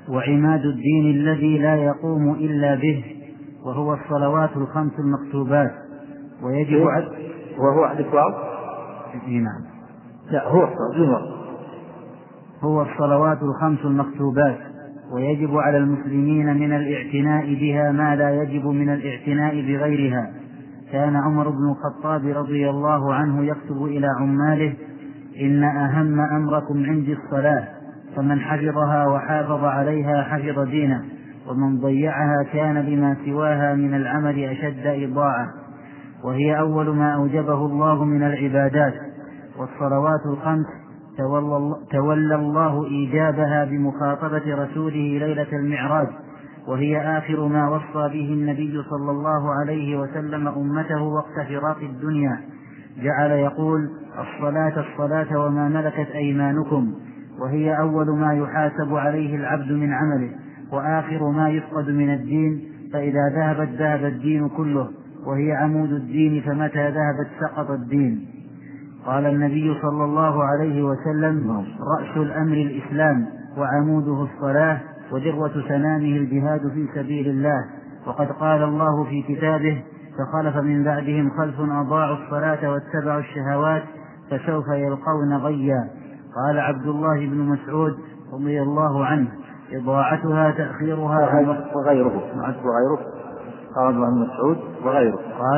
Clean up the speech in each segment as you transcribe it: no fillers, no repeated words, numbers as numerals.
وعماد الدين الذي لا يقوم إلا به، وهو الصلوات الخمس المكتوبات. ويجب وهو عندك واو؟ نعم. لا، هو الصلوات الخمس المكتوبات. ويجب على المسلمين من الاعتناء بها ما لا يجب من الاعتناء بغيرها. كان عمر بن الخطاب رضي الله عنه يكتب إلى عماله: إن أهم أمركم عندي الصلاة، فمن حفظها وحافظ عليها حفظ دينه، ومن ضيعها كان بما سواها من العمل أشد إضاعة. وهي أول ما أوجبه الله من العبادات. والصلوات الخمس تولى الله إيجابها بمخاطبة رسوله ليلة المعراج، وهي آخر ما وصى به النبي صلى الله عليه وسلم أمته وقت فراق الدنيا. جعل يقول: الصلاة الصلاة وما ملكت أيمانكم. وهي أول ما يحاسب عليه العبد من عمله، وآخر ما يفقد من الدين، فإذا ذهبت ذهب الدين كله، وهي عمود الدين، فمتى ذهبت سقط الدين. قال النبي صلى الله عليه وسلم: رأس الأمر الإسلام، وعموده الصلاة، وذروة سنامه الجهاد في سبيل الله. وقد قال الله في كتابه: فخلف من بعدهم خلف أضاعوا الصلاة واتبعوا الشهوات فسوف يلقون غيا. قال عبد الله بن مسعود رضي الله عنه: إضاعتها تأخيرها وغيره. قال ابن مسعود وغيره.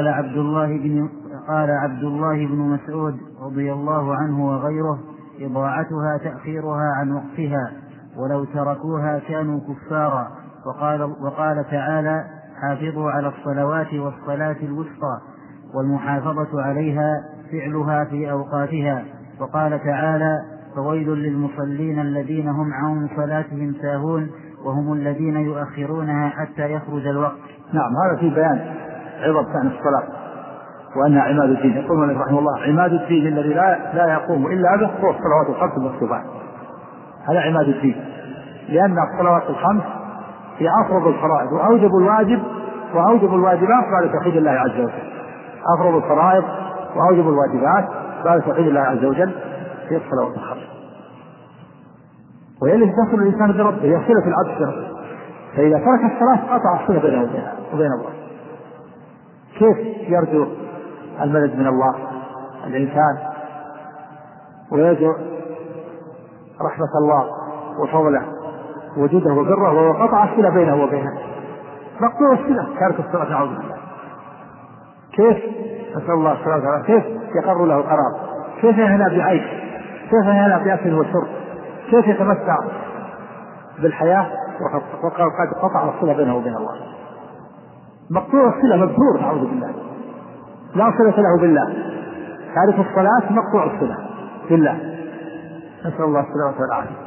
قال عبد الله بن مسعود رضي الله عنه وغيره: إضاعتها تأخيرها عن وقتها، ولو تركوها كانوا كفارا. وقال تعالى: حافظوا على الصلوات والصلاة الوسطى. والمحافظة عليها فعلها في أوقاتها. وقال تعالى: فويل للمصلين الذين هم عن صلاتهم ساهون، وهم الذين يؤخرونها حتى يخرج الوقت. نعم، هذا في بيان عظم شأن الصلاة وأنها عماد الدين. يقول من رحمه الله: عماد الدين الذي لا يقوم إلا به هو الصلوات الخمس المكتوبات. هذا عماد الدين، لأن الصلوات الخمس هي أفرض الفرائض وأوجب الواجبات بعد توحيد الله عز وجل. أفرض الفرائض وأوجب الواجبات بعد توحيد الله عز وجل في الصلوات الخمس. وهي التي تصل الإنسان بربه، هي صلة العبد بربه. فإذا ترك الصلاة قطع الصلة بينه وبين الله. كيف يرجو المدد من الله الإنسان ويرجو رحمة الله وفضله وجوده وبره، وهو قطع الصلة بينه وبينه؟ مقطوع الصلة تارك الصلاة، نعوذ بالله. كيف نسأل الله السلامة والعافية؟ كيف يقر له قرار؟ كيف يهنى بعيش؟ كيف يهنى بأكل وشرب؟ كيف يتمتع بالحياة وقد قطع الصلة بينه وبين الله؟ مقطوع الصلة، مبتور، نعوذ بالله، لا صلة له بالله. تارك الصلاة مقطوع الصلة بالله، نسأل الله السلامة والعافية.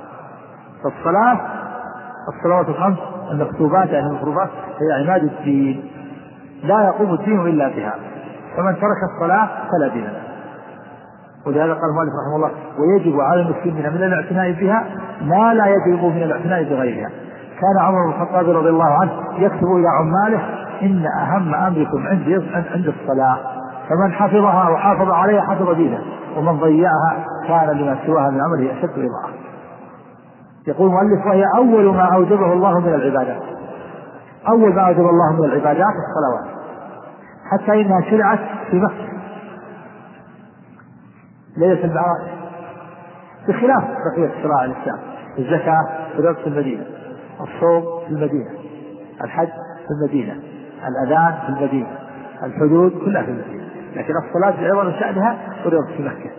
الصلوات الخمس المكتوبات يعني المفروضات هي عماد الدين، لا يقوم الدين إلا بها، فمن ترك الصلاة فلا دين له. ولهذا قال المؤلف رحمه الله: ويجب على المسلمين من الاعتناء بها ما لا يجب من الاعتناء بغيرها. كان عمر بن الخطاب رضي الله عنه يكتب إلى عماله: إن أهم أمركم عند الصلاة، فمن حفظها وحافظ عليها حفظ دينه، ومن ضيعها كان لما سواها من عمله أشد إضاعة. يقول المؤلف: وهي أول ما أوجبه الله من العبادات. أول ما أوجب الله من العبادات الصلوات، حتى إنها شرعت في مكة ليلة المعراج، بخلاف بقية شرائع الإسلام. الزكاة في المدينة، الصوم في المدينة، الحج في المدينة، الأذان في المدينة، الحدود كلها في المدينة. لكن الصلاة بعظم شأنها فرضت في مكة،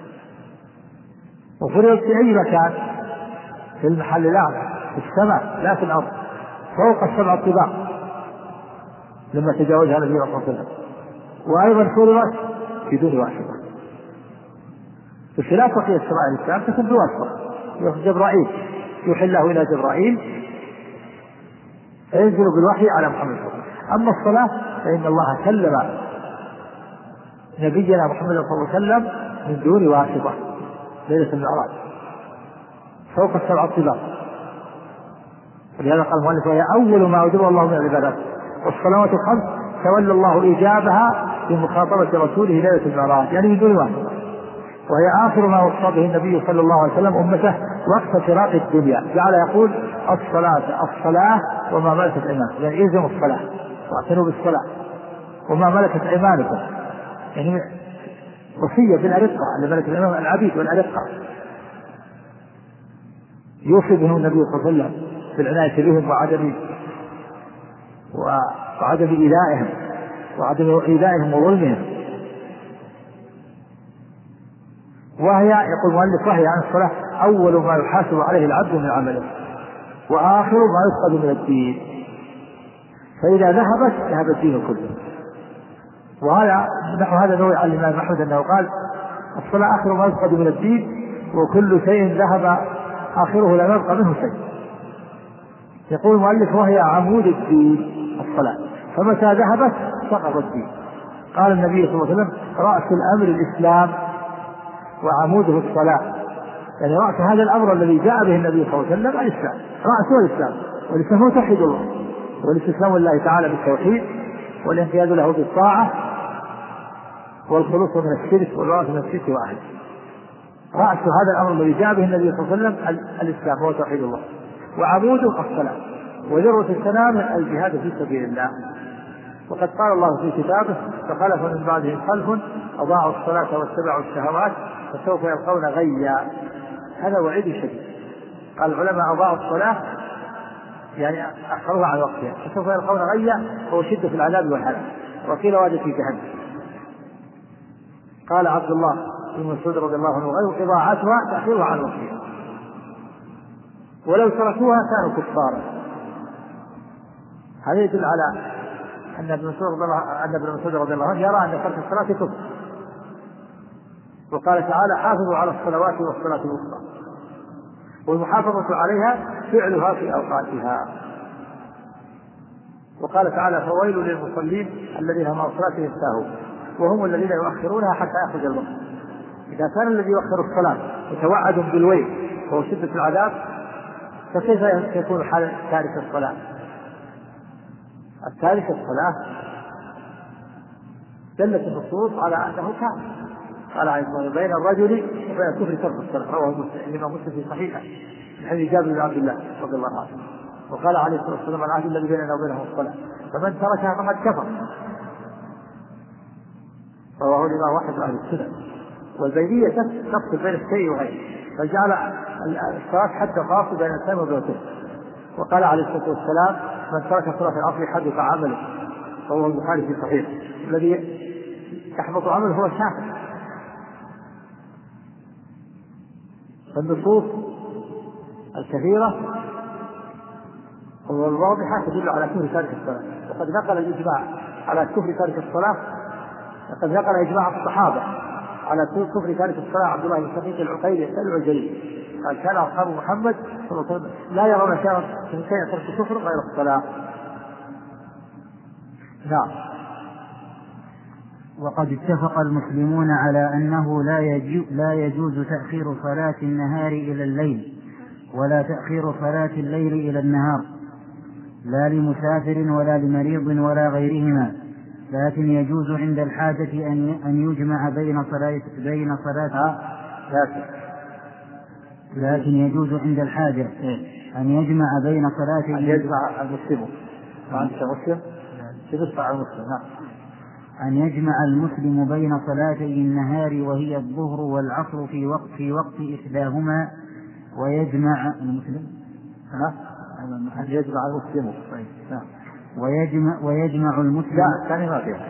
وفرضت في أي مكان في المحل الأعلى، في السماء لا في الأرض، فوق السبع الطباق لما تجاوزها النبي صلى الله عليه وسلم. وأيضا فرضت في دون واسطة، بخلاف بقية شرائع الإسلام تكون بواسطة. جبرائيل يوحي الله إلى جبرائيل فينزل بالوحي على محمد صلى الله عليه وسلم. أما الصلاة فإن الله كلم نبينا محمد صلى الله عليه وسلم من دون واسطة ليلة المعراج فوق السبع الطباق. ولهذا قال المؤلف: وهي أول ما أوجب الله من العبادات. والصلوات الخمس تولى الله إيجابها بمخاطبة رسوله ليلة المعراج، يعني من دون واسطة. وهي آخر ما وصى به النبي صلى الله عليه وسلم أمته وقت فراق الدنيا. جعل يقول: الصلاة وما ملكت أيمانكم، يعني إلزموا الصلاة واعتنوا بالصلاة وما ملكت أيمانكم، يعني وصية بالأرقة اللي ملكت أيمانكم العبيد والأرقة يوصي بهم النبي صلى الله عليه وسلم بالعناية بهم وعدم إيذائهم وظلمهم. وهي يقول المؤلف وهي عن الصلاة أول ما يحاسب عليه العبد من عمله وآخر ما يفقد من الدين، فإذا ذهبت ذهب الدين كله. وهذا نحو هذا نوع عن الإمام أحمد أنه قال الصلاة آخر ما يفقد من الدين وكل شيء ذهب آخره لا يبقى منه شيء. يقول المؤلف وهي عمود الدين الصلاة، فمتى ذهبت سقط الدين. قال النبي صلى الله عليه وسلم رأس الأمر الإسلام وعموده الصلاة، يعني رأس هذا الأمر الذي جاء به النبي صلى الله عليه وسلم الإسلام، رأسه الإسلام، والإسلام هو توحيد الله والاستسلام لله تعالى بالتوحيد والانقياد له بالطاعة والخلوص من الشرك والبراءة من الشرك وأهله. رأس هذا الأمر الذي جاء به النبي صلى الله عليه وسلم الإسلام هو توحيد الله، وعموده الصلاة، وذروة السنام الجهاد في سبيل الله. وقد قال الله في كتابه فخلف من بعدهم خلف أضاعوا الصلاة واتبعوا الشهوات فسوف يلقون غيا. هذا وعيد شديد. قال العلماء أضاعوا الصلاة يعني أخروها عن وقتها فسوف يلقون غيا، هو شدة في العذاب والهلاك، وقيل وادي في جهنم. قال عبد الله بن مسعود رضي الله عنه غير إضاعتها تأخيرها عن وقتها، ولو تركوها كانوا كفارا. هذا يدل على أن ابن مسعود رضي الله عنه يرى أن ترك الصلاة كفر، وقال تعالى حافظوا على الصلوات والصلاة الوسطى، والمحافظة عليها فعلها في أوقاتها. وقال تعالى فويل للمصلين الذين هم عن صلاتهم ساهون وهم الذين يؤخرونها حتى يخرج الوقت. إذا كان الذي يؤخر الصلاة يتوعد بالويل وهو شدة العذاب، فكيف يكون حال تارك الصلاة؟ التارك الصلاة دلت النصوص على أنه كافر. قال عليه الصلاة والسلام بين الرجل وبين الكفر ترك الصلاة، رواه الإمام مسلم في صحيحه من حديث جابر بن عبد الله رضي الله عنه. وقال عليه الصلاة والسلام العهد الذي بيننا وبينهم الصلاة فمن تركها فقد كفر، رواه الإمام أحمد أهل السنة. والبينية تفصل بين الشيء وغيره، فجعل الصلاة حتى خاص بين الإنسان وبين الكفر. وقال عليه الصلاة والسلام من ترك صلاة العصر حدث عمله، رواه البخاري في صحيح. الذي يحبط عمله هو الكافر. فالنصوص الكثيرة والواضحة تدل على كفر تارك الصلاة، وقد نقل الإجماع على كفر تارك الصلاة، وقد نقل إجماع الصحابة على كفر تارك الصلاة عبد الله بن شقيق العقيلي العجلي قال كان أصحاب محمد صلى الله عليه وسلم لا يرون شيئا ترك كفر غير الصلاة. نعم. وقد اتفق المسلمون على أنه لا يجوز تأخير صلاة النهار إلى الليل ولا تأخير صلاة الليل إلى النهار، لا لمسافر ولا لمريض ولا غيرهما، لكن يجوز عند الحاجة أن يجمع لكن يجوز عند الحاجة أن يجمع بين صلاتين. يجمع المسلم وأنت مسلم تدفع المسلم. أن يجمع المسلم بين صلاتي النهار وهي الظهر والعصر في وقت إحداهما، ويجمع المسلم أن يجمع المسلم ويجمع المسلم لا ثاني ما فيها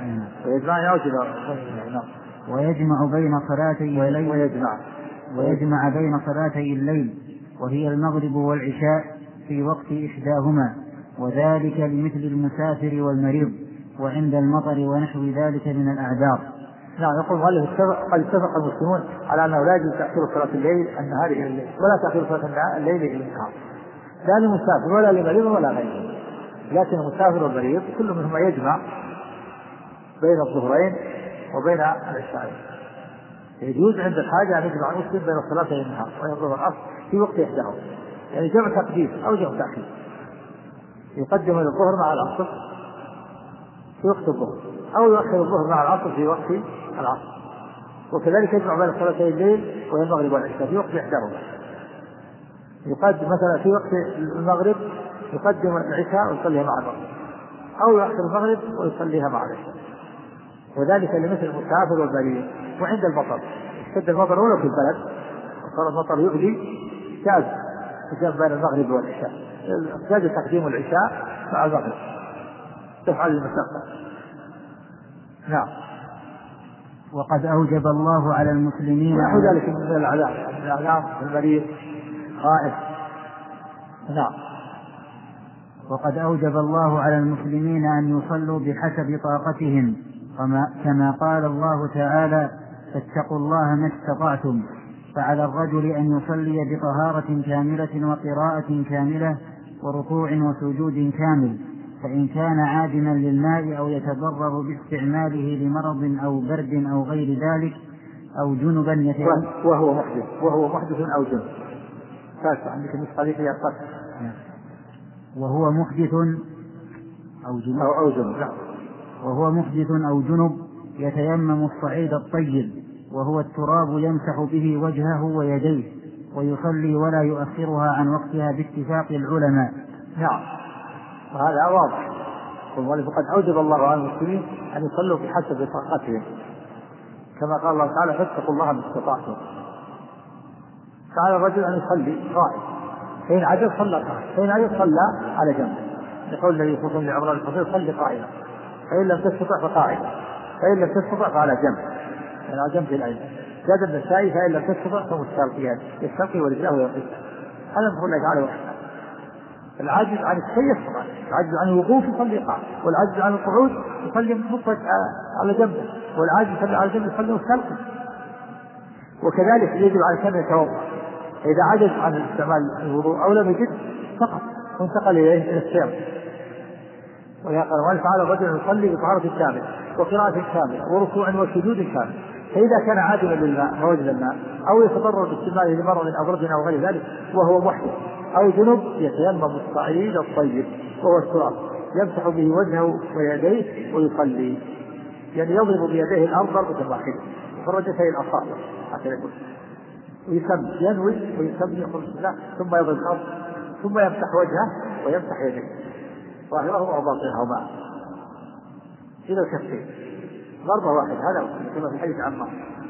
ويجمع بين صلاتي الليل ويجمع بين صلاتي الليل وهي المغرب والعشاء في وقت إحداهما، وذلك لمثل المسافر والمريض وعند المطر ونحو ذلك من الأعذار. نعم. يقول قد اتفق المسلمون على أنه لا يجوز تأخير صلاة الليل النهار إلى الليل ولا تأخير صلاة الليل إلى النهار، لا لمسافر ولا لمريض ولا غيره، لكن المسافر والمريض كل منهما يجمع بين الظهرين وبين العشاءين. يجوز عند الحاجة أن يجمع المسلم بين صلاتي النهار وبين الظهر والعصر في وقت إحداهما، يعني جمع تقديم أو جمع تأخير، يقدم الظهر مع العصر في وقت الظهر أو يؤخر الظهر مع العصر في وقت العصر، وكذلك يجمع بين صلاتي الليل وهي المغرب والعشاء في وقت إحداهما. يقدم مثلا في وقت المغرب يقدم العشاء ويصليها مع المغرب، أو يؤخر المغرب ويصليها مع العشاء، وذلك لمثل المسافر والبريد. وعند المطر اشتد المطر ولو في البلد وصار المطر يؤذي جاز بين المغرب والعشاء، جاز تقديم العشاء مع المغرب تفعل المشقة. نعم. وقد أوجب الله على المسلمين ونحو ذلك من الأعلام المريض خائف. نعم. وقد أوجب الله على المسلمين أن يصلوا بحسب طاقتهم، كما قال الله تعالى: فاتقوا الله ما استطعتم. فعلى الرجل أن يصلي بطهارة كاملة وقراءة كاملة وركوع وسجود كامل، فإن كان عادما للماء أو يتضرر باستعماله لمرض أو برد أو غير ذلك أو جنبا وهو محدث أو جنب. عندك النسخة فيها قصر وهو محدث أو جنب وهو محدث أو جنب يتيمم الصعيد الطيب وهو التراب يمسح به وجهه ويديه ويصلي ولا يؤخرها عن وقتها باتفاق العلماء. نعم. وهذا واضح. وقد أوجب الله على المسلمين أن يصلوا بحسب طاقتهم، كما قال الله تعالى: فاتقوا الله ما استطعتم. فعلى الرجل أن يصلي قائم، فإن عجز صلى قائم، فإن عجز صلى على جنب، يقول النبي صلى الله عليه وسلم لعمران الفقير: صلي قائما، فإن لم تستطع فقاعدا، فإن لم تستطع فعلى جنب، يعني على جنب الأيمن. زاد النسائي: فإن لم تستطع فمستلقيا، يستلقي ورجله ويقف. هذا نقول الله تعالى وحده. العاجز عن الشيء يستطيع، العاجز عن الوقوف يصلي قائم، والعاجز عن القعود يصلي مفرد على جنبه، والعاجز يصلي على جنبه يصلي مستلقي. وكذلك يجب على الإنسان يتوضأ، إذا عجز عن استعمال الوضوء أو لم يجد سقط وانتقل إلى الصيام. وقال تعالى: الرجل يصلي بطهارة كاملة وقراءة كاملة وركوع وسجود كامل، فإذا كان عادلا للماء موجد الماء أو يتضرر باستعماله لمرض أو برد أو غير ذلك وهو محدث أو جنب يتيمم الصعيد الطيب وهو التراب يمسح به وجهه ويديه ويصلي، يعني يضرب بيديه الأرض ضربة واحدة فرجتي الأصابع هكذا يقول، ويسمي ينوي ويسمي يقول بسم الله ثم يضرب الأرض ثم يمسح وجهه ويمسح يديه ظاهره وباطنهما إلى الكفين ضربة واحدة. هذا كما في حديث عمار،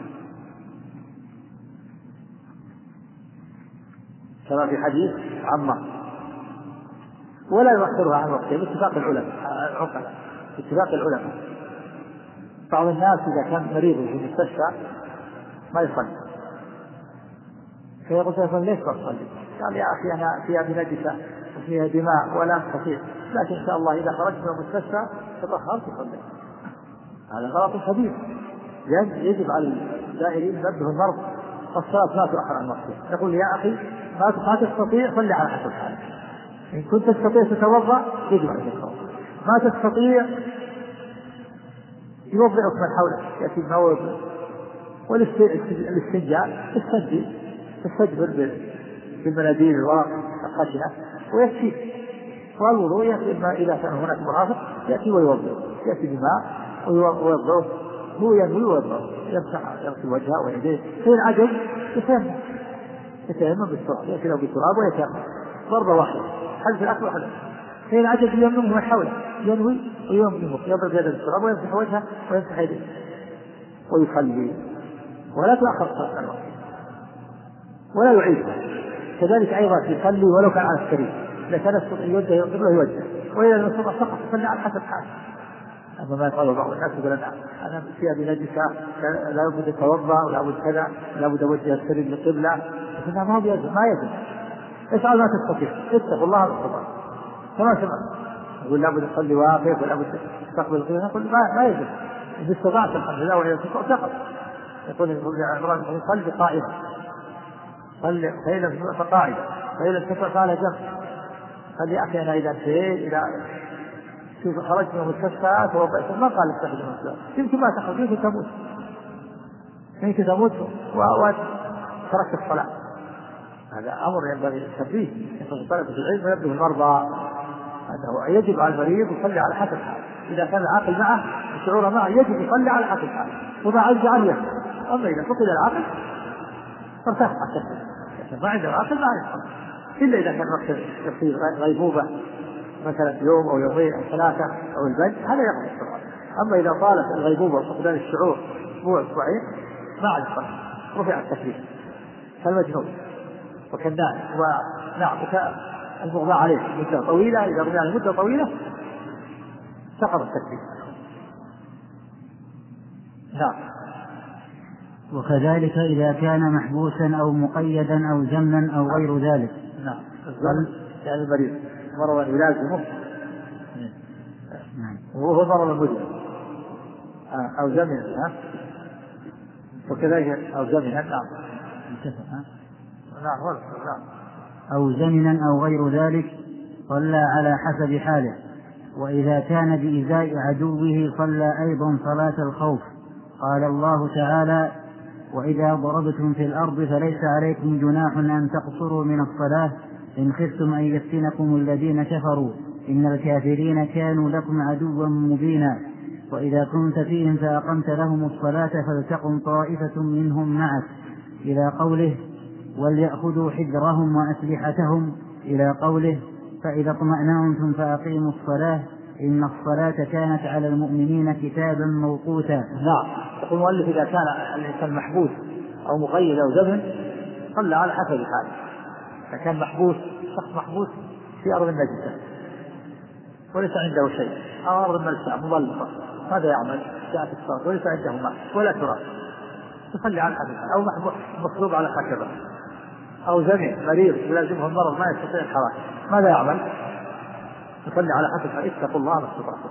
كما في حديث عمار. ولا يؤخرها عن وقته باتفاق العلماء. بعض الناس إذا كان مريض في المستشفى ما يصلي، فيقول ليش تصلي؟ قال: يا أخي أنا فيها بنجسة وفيها دماء ولا أستطيع، لكن إن شاء الله إذا خرجت من المستشفى تطهرت تصلي. هذا غلط كبير. يجب على الزائرين نبه المرض والصلاة ما تؤخر عن وقتها. يقول: يا أخي ما تستطيع صلي على حسب حالك، إن كنت تستطيع تتوضأ يجب عليك التوضأ، ما تستطيع يوضئك من حولك يأتي الموت. والاستنجاء تستجبر بالمناديل الورق الخشنة ويكفي. والوضوء يأتي إذا كان هناك مرافق يأتي ويوضئ، يأتي بماء ويوضئ، هو ينوي ويوضئ، يغسل وجهه ويديه. فإن عجز يتيمم بالتراب، يأتي له بالتراب ويتيمم ضربة واحدة، حدث الأكل وحدث. فإن عجز يمنه من حوله، ينوي ويمنه، يضرب يده بالتراب ويمسح وجهه ويمسح يديه ويصلي، ولا تؤخر الصلاة عن الوقت ولا يعيدها. كذلك أيضا يصلي ولو كان على السرير، إذا كان يستطيع يوجه قبله يوجه، وإذا لم يستطع سقط يصلي على حسب حاله. أما ما يقال بعض الناس يقول: أنا فيها بنجسة لا بد يتوضأ ولا بد كذا لا بد وجه السرير للقبلة، لكنها ما يجب. افعل ما تستطيع، اتقوا الله ما استطعتم. كما سمعت يقول: لا بد تصلي واقف ولا بد تستقبل القبلة، نقول ما يجب. إذا استطعت الحمد لله وإذا استطعت سقط. يقول عمران: صلي قائما، صلي فإن لم تستطع فقاعدا، فإن لم تستطع فعلى جنب. قال: يا أخي أنا إذا انتهيت شوف خرجت من المستشفى توضأت ما قال استخدم المستشفى، يمكن ما تخرج يمكن تموت وتركت الصلاة. هذا أمر ينبغي التنبيه ينبغي طلبة العلم وينبه المرضى. هذا يجب على المريض يصلي على حسب حاله، إذا كان العاقل معه الشعور معه يجب يصلي على حسب حاله، وما عجز عنه يصلي. أما إذا فقد العاقل فارتاح حتى ما عنده عاقل ما يصلي. إلا إذا كان وقت يصير غيبوبة مثلا يوم أو يومين أو ثلاثة أو البدء هذا يقضي الصلاة. أما إذا طالت الغيبوبة وفقدان الشعور أسبوع أسبوعين ما عاد الصلاة، رفع التكليف كالمجنون وكالنائم ونعم المغمى عليه مدة طويلة. إذا رمي عليه مدة طويلة سقط التكليف. نعم. وكذلك إذا كان محبوسا أو مقيدا أو زمنا أو غير ذلك. نعم. يعني المريض مرضا يلازمه وهو مرض مزمن أو زمنا وكذلك أو زمنا. نعم. نعم. أو زمنا أو غير ذلك صلى على حسب حاله. وإذا كان بإزاء عدوه صلى أيضا صلاة الخوف. قال الله تعالى: وإذا ضربتم في الأرض فليس عليكم جناح أن تقصروا من الصلاة إن خفتم أن يفتنكم الذين كفروا إن الكافرين كانوا لكم عدوا مبينا. وإذا كنت فيهم فأقمت لهم الصلاة فلتقم طائفة منهم معك إلى قوله: وليأخذوا حذرهم وأسلحتهم إلى قوله: فإذا اطمأننتم فأقيموا الصلاة إن الصلاة كانت على المؤمنين كتابا موقوتا. نعم. يقول المؤلف: إذا كان الإنسان محبوس أو مقيد أو زمن صلى على حسب حاله. إذا كان محبوس شخص محبوس في أرض نجسة وليس عنده شيء أو أرض ملساء مظلمة ماذا يعمل؟ جاءت الصلاة وليس عنده ماء ولا تراب يصلي على حسب حاله. أو مصلوب على خشبة أو زمن مريض يلازمه المرض ما يستطيع الحركة ماذا يعمل؟ يصلي على حسب حاله. اتقوا الله ما استطعتم.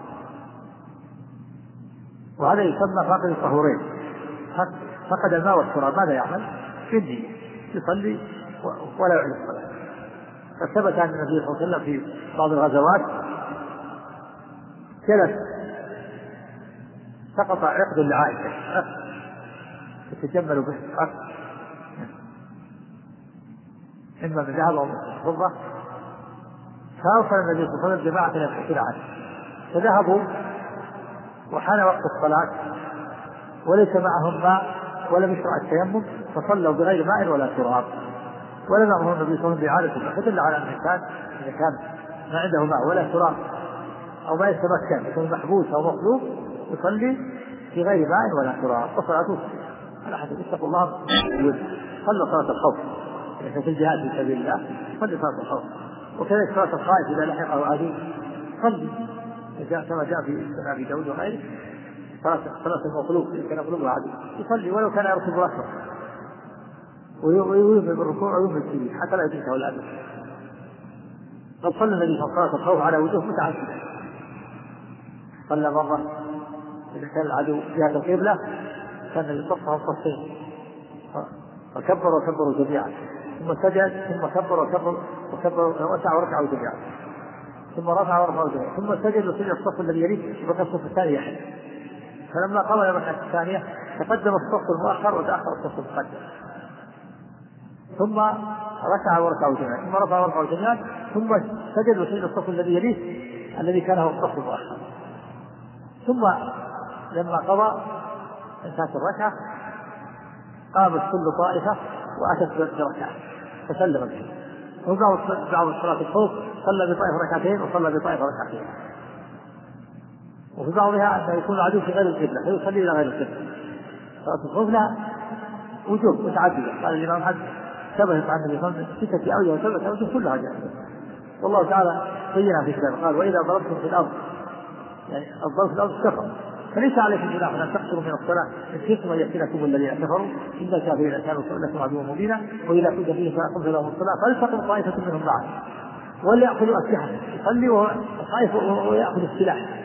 وهذا يسمى فاقد الطهورين. فقد الماء والتراب ماذا يعمل؟ يدي يصلي ولا يعيد الصلاة. فثبت عن النبي صلى الله عليه وسلم في بعض الغزوات جلس سقط عقد لعائشة يتجمل به إما من ذهب أو من فضة. فأرسل النبي صلى الله عليه وسلم جماعة يبحثون عنه فذهبوا وحان وقت الصلاة وليس معهم ماء ولم يشرع التيمم فصلوا بغير ماء ولا تراب. ولم يأمر النبي صلى الله عليه وسلم بإعادة الصلاة فدل على أن الإنسان إذا كان ما عنده ماء ولا تراب أو ما يتمكن يكون محبوس أو مطلوب يصلي في غير ماء ولا تراب وصلاته على حسب. اتقوا الله صلوا صلاة الخوف في الجهاد في سبيل الله صلي صلاة الخوف. وكذلك صلاة الخائف إذا لحقه عدو صلي كما جاء في سنن أبي داود وغيره. صلاة المخلوق إذا كان مخلوق عدو يصلي ولو كان يركب ركبة ويؤمن بالركوع ويؤمن بالسجود حتى لا يدركه الأذى. قد صلى النبي صلاة الخوف على وجوه متعددة. صلى مرة إذا كان العدو جهة القبلة كان يصفها صفين وكبروا جميعا ثم سجد ثم كبر وسع وركعوا جميعا ثم رفع ورفعوا جميعا ثم سجد وسجد الصف الذي يليه وبقى الصف الثاني يحل. فلما قام الركعة الثانية تقدم الصف المؤخر وتأخر الصف المقدم ثم ركع وركعوا جميعا ثم رفع ورفعوا جميعا ثم سجد وسجد الصف الذي يليه الذي كان هو الصف المؤخر. ثم لما قضى انتهت الركعة قامت كل طائفة وأتت بركعة فسلم به. وبعض صلاة الخوف صلى بطائفة ركعتين وصلى بطائفة ركعتين. وفي بعضها أن يكون العدو في غير القبلة فيصلي إلى غير القبلة. صلاة الخوف لها وجوه متعددة. قال الإمام أحمد ثبت عن النبي صلى الله عليه وسلم ستة أوجه وثبت أوجه كلها جائزة. والله تعالى بينها في كتابه قال: وإذا ضربتم في الأرض يعني الضرب في الأرض كفر فليس عليكم جناح أن تقصروا من الصلاة إن خفتم أن يفتنكم الذين كفروا إن الكافرين كانوا لكم عدوا مبينا. وإذا كنت فيه فأقمت لهم الصلاة فلتقم طائفة منهم معه وليأخذوا أسلحتهم يصلي وخائف ويأخذ السلاح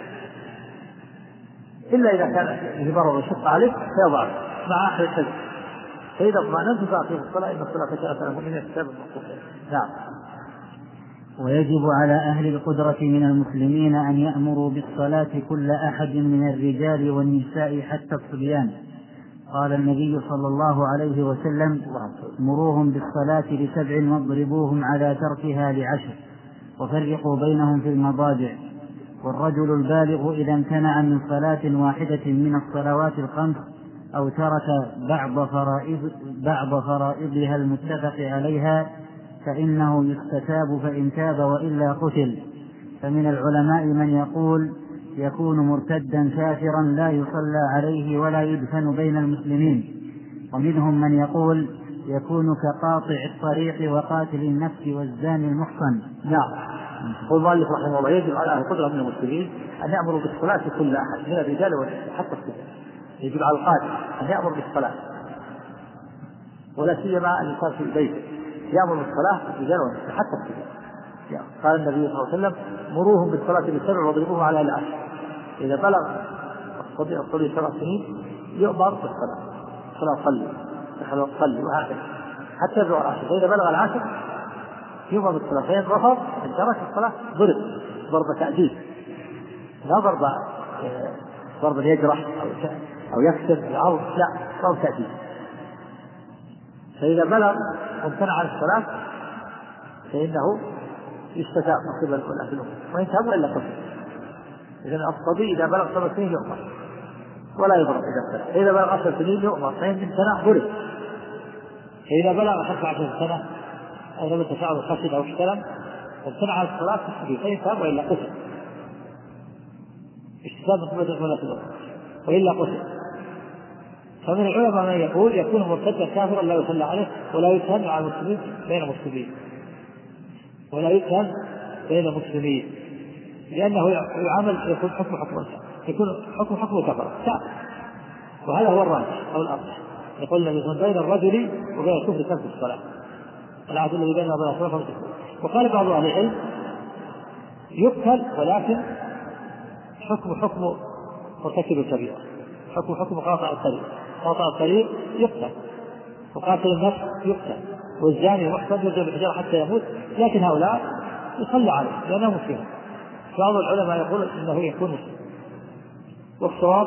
إلا إذا كان به مرض وشق عليه فيضع مع أحد الحزب فإذا اطمأننتم فأقيموا الصلاة إن الصلاة كانت على المؤمنين كتابا موقوتا. نعم. ويجب على أهل القدرة من المسلمين أن يأمروا بالصلاة كل أحد من الرجال والنساء حتى الصبيان. قال النبي صلى الله عليه وسلم: مروهم بالصلاة ل7 واضربوهم على تركها ل10 وفرقوا بينهم في المضاجع. والرجل البالغ إذا امتنع من صلاة واحدة من الصلوات الخمس أو ترك بعض فرائضها المتفق عليها فإنه يستتاب فإن تاب وإلا قتل. فمن العلماء من يقول يكون مرتدا كافرا لا يصلى عليه ولا يدفن بين المسلمين، ومنهم من يقول يكون كقاطع الطريق وقاتل النفس والزاني المحصن. نعم. قال المؤلف رحمه الله يجب على أهل القدرة من المسلمين أن يأمروا بالصلاة كل أحد من الرجال والنساء حتى الصبيان. يجب على القادر أن يأمر بالصلاة، ولا سيما الإنسان في بيته يأمر بالصلاة الرجال والنساء حتى الصبيان. قال النبي صلى الله عليه وسلم مروهم بالصلاة بالسبع واضربوهم على العشر. إذا بلغ الصبي 7 سنين يؤمر بالصلاة، صلاة صلي دخل وصلي وهكذا حتى يبلغ 10. فإذا بلغ 10 يؤمر بالصلاة، فإن رفض إن ترك الصلاة ضرب تأديب، لا ضرب يجرح أو يكسر العرض، لا ضرب تأديب. فإذا بلغ وامتنع عن الصلاة فإنه يستتاب من قبل الأهل، وإن تاب إلا قتل. إذن الصبي إذا بلغ 7 سنين يؤمر ولا يضرب إذا ابتلع. إذا بلغ 10 سنين يؤمر، فإن امتنع ضرب. فإذا بلغ 15 سنة أو لم يتفاعل خشد أو احتلم وامتنع عن الصلاة فإن تاب وإلا قتل. استتاب من قبل الأهل وإلا قتل. فمن العلماء من يقول يكون مرتدا كافرا لا يصلى عليه ولا يتهم على المسلمين بين المسلمين، ولا يتهم بين المسلمين، لأنه يعامل يكون حكم يكون حكم كفر. وهذا هو الراجح أو الأرجح. يقول يكون بين الرجل وبين الكفر ترك الصلاة، العهد الذي بيننا وبين الصلاة فهو كفر. وقال بعض أهل العلم يقتل ولكن حكم مرتكب الكبيرة، حكم قاطع الطريق يقتل، وقاتل النفس يقتل، والزاني المحصن يضرب بالحجارة حتى يموت، لكن هؤلاء يصلى عليه لأنه مسلم. بعض العلماء يقول إنه يكون مسلم، والصواب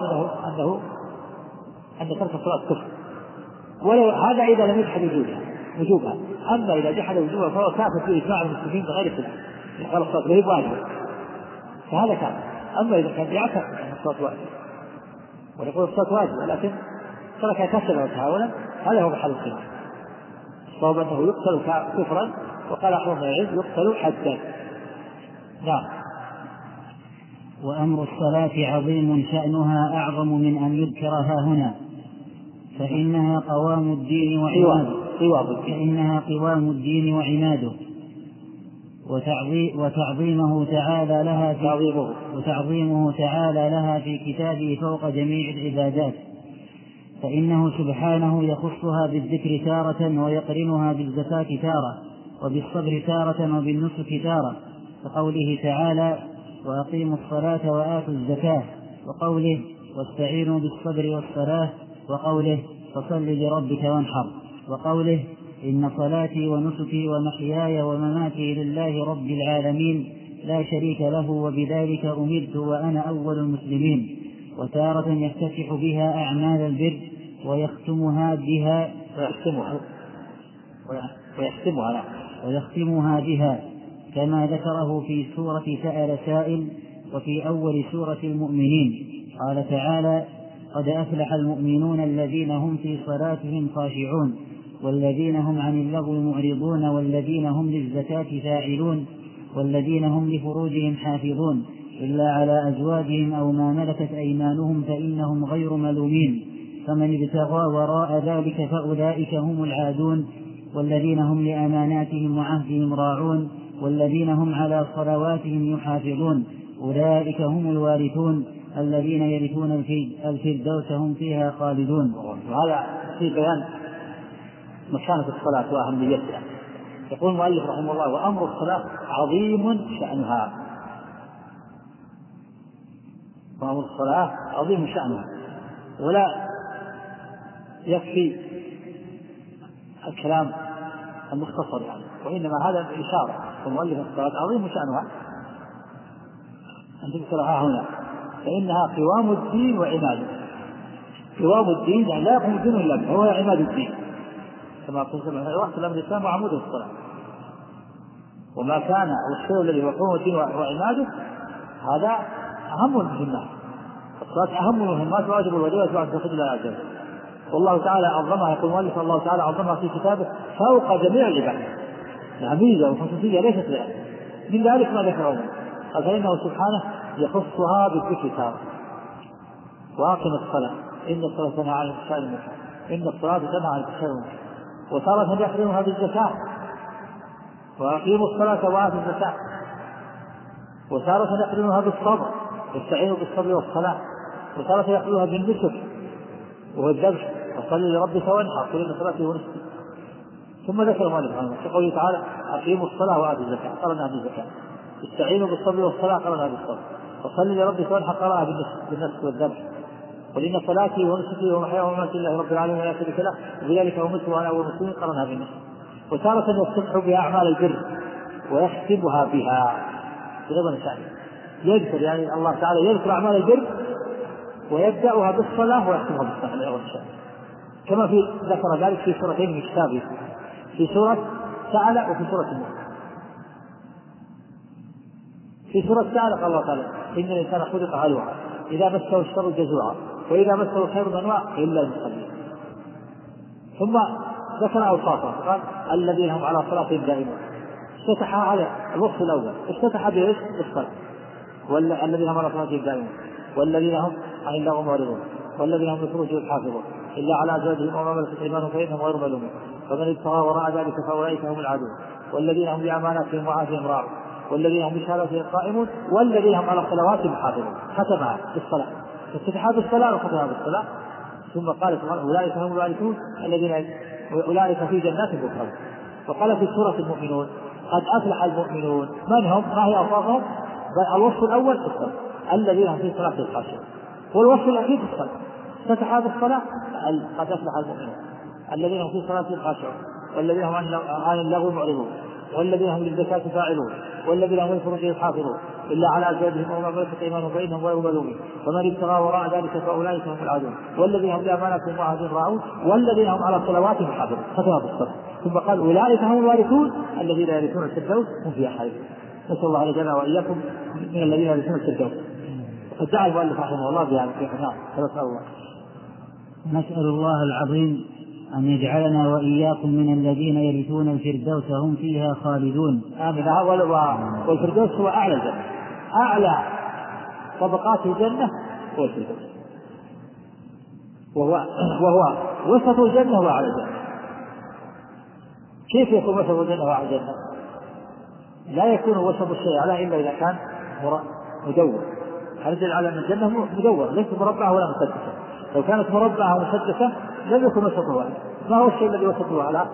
أن ترك الصلاة كفر، ولو هذا إذا لم يجحد وجوبها. أما إذا جحد وجوبها فهو كافر في إجماع المسلمين بغير خلاف، قال الصلاة غير واجبة فهذا كافر. أما إذا كان يعتقد أن الصلاة واجبة ويقول الصلاة واجبة لكن ترك كسلا وتهاونا، هذا هو محل الخلاف. الصواب أنه يقتل كفرا، وقال أحمد بن العز يقتل حدا. نعم. وأمر الصلاة عظيم شأنها أعظم من أن يذكرها هنا، فإنها قوام الدين وعماده، وتعظيمه تعالى لها في كتابه فوق جميع العبادات، فإنه سبحانه يخصها بالذكر تارة ويقرنها بالزكاة تارة، وبالصبر تارة، وبالنسك تارة، كقوله تعالى وأقيموا الصلاة وآتوا الزكاة، وقوله واستعينوا بالصبر والصلاة، وقوله فصل لربك وانحر، وقوله إن صلاتي ونسكي ومحياي ومماتي لله رب العالمين لا شريك له وبذلك أمرت وأنا أول المسلمين. وتارة يفتتح بها أعمال البر ويختمها بها كما ذكره في سورة سأل سائل وفي أول سورة المؤمنين. قال تعالى قد أفلح المؤمنون الذين هم في صلاتهم خاشعون والذين هم عن اللغو معرضون والذين هم للزكاة فاعلون والذين هم لفروجهم حافظون إلا على أزواجهم أو ما ملكت أيمانهم فإنهم غير ملومين، فمن ابتغى وراء ذلك فأولئك هم العادون والذين هم لأماناتهم وعهدهم راعون والذين هم على صلواتهم يحافظون أولئك هم الوارثون الذين يرثون الفردوس هم فيها خالدون. وهذا في بيان مكانة الصلاة وأهميتها. يقول المؤلف رحمه الله وأمر الصلاة عظيم شأنها، وأمر الصلاة عظيم شأنها، ولا يكفي الكلام المختصر يعني، وإنما هذا إشارة. المؤلف الصلاة عظيم شأنها أن تذكرها هنا، فإنها قوام الدين وعماده. قوام الدين يعني لا يقوم الدين إلا به، هو عماد الدين كما قلت رأس الأمر الإسلام وعموده الصلاة. وما كان والشيء الذي هو قوام الدين وعماده هذا أهم المهمات. الصلاة أهم المهمات واجب الواجبات بعد تقدير الله عز وجل. والله تعالى عظمها، يقول المؤلف الله تعالى عظمها في كتابه فوق جميع العبادات، لها ميزة وخصوصية ليست لها. من ذلك ما ذكره قال فإنه سبحانه يخصها بالذكر تارة. وأقم الصلاة إن الصلاة تنهى عن الفحشاء والمنكر، إن الصلاة تنهى عن الفحشاء والمنكر. وتارة يقرنها بالزكاة، وأقيموا الصلاة وآتوا الزكاة. وتارة يقرنها بالصبر، واستعينوا بالصبر والصلاة. وتارة يقرنها بالنسك وهو الذبح، وصل لربك وانحر، قل إن صلاتي ونسكي. ثم ذكر مالك عنه في قوله تعالى أقيموا الصلاة وآتوا الزكاة قرنها بالزكاة. استعينوا بالصبر والصلاة قرنها بالصبر. وصل لربك وانحر قرنها بالنسك والذبح. قل إن صلاتي ونسكي ومحياي ومماتي لله رب العالمين لا شريك له وبذلك أمرت وأنا أول المسلمين قرنها بالنسك. وتارة يستمح بها أعمال البر ويختمها بها بغض ثاني، يذكر يعني الله تعالى يذكر أعمال البر ويبدأها بالصلاة ويختمها بالصلاة بغض ثاني، كما في ذكر ذلك في سورتين من كتابه، في سورة سأل وفي سورة المؤمن. في سورة سأل قال الله تعالى إن الإنسان خلق هلوعا إذا مسه الشر جزوعا وإذا مسه الخير منوعا إلا المصلين. ثم ذكر أوصافه قال الذين هم على صلاتهم دائمون. افتتح على الوصف الأول افتتح بالصلاة، والذين هم على صلاتهم دائمون، والذين هم عن اللغو معرضون، والذين هم لفروجهم حافظون إلا على أزواجهم أو ما ملكت أيمانهم فإنهم غير ملومين، فمن ابتغى وراء ذلك فأولئك هم العادون، والذين هم بأماناتهم وعهدهم راعون، والذين هم بشهادتهم قائمون، والذين هم على صلواتهم حافظون. ختمها بالصلاة، افتتحها بالصلاة وختمها بالصلاة. ثم قال أولئك هم الوارثون الذين أولئك في جنات مكرمون. وقال في سورة المؤمنون قد أفلح المؤمنون. من هم؟ ما هي أوصافهم؟ الوصف الأول في الصلاة الذين هم في صلاة خاشعون، والوصف الأخير في الصلاة افتتحها بالصلاة قد أفلح المؤمنون الذين هم في صلاة خاشعون، والذين هم عن اللغو معرضون، والذين هم للزكاة فاعلون، والذين هم لفروجهم حافظون إلا على أزواجهم أو ما ملكت أيمانهم فإنهم غير ملومين، فمن ابتغى وراء ذلك فأولئك هم العادون، والذين هم بأماناتهم وعهدهم راعون، والذين هم على صلواتهم حافظون. ختمها بالصلاة. ثم قال أولئك هم الوارثون الذين يرثون الفردوس هم فيها خالدون. نسأل الله أن يجعلنا وإياكم من الذين يرثون الفردوس. وقد دعا المؤلف رحمه الله بهذا الشيخ. نعم. نسأل الله. نسأل الله العظيم أن يجعلنا وإياكم من الذين يرثون الفردوس هم فيها خالدون. آمين. والفردوس هو أعلى الجنة، أعلى طبقات الجنة هو الفردوس، وهو وسط الجنة وأعلى الجنة. كيف يكون وسط الجنة وأعلى الجنة؟ لا يكون وسط الشيء أعلى إلا إذا كان مدور. هذا على أن الجنة مدور ليست مربعة ولا مسدسة. لو كانت مربعة ومسدسة لم يكن وسطها. ما هو الشيء الذي وسطه أعلى؟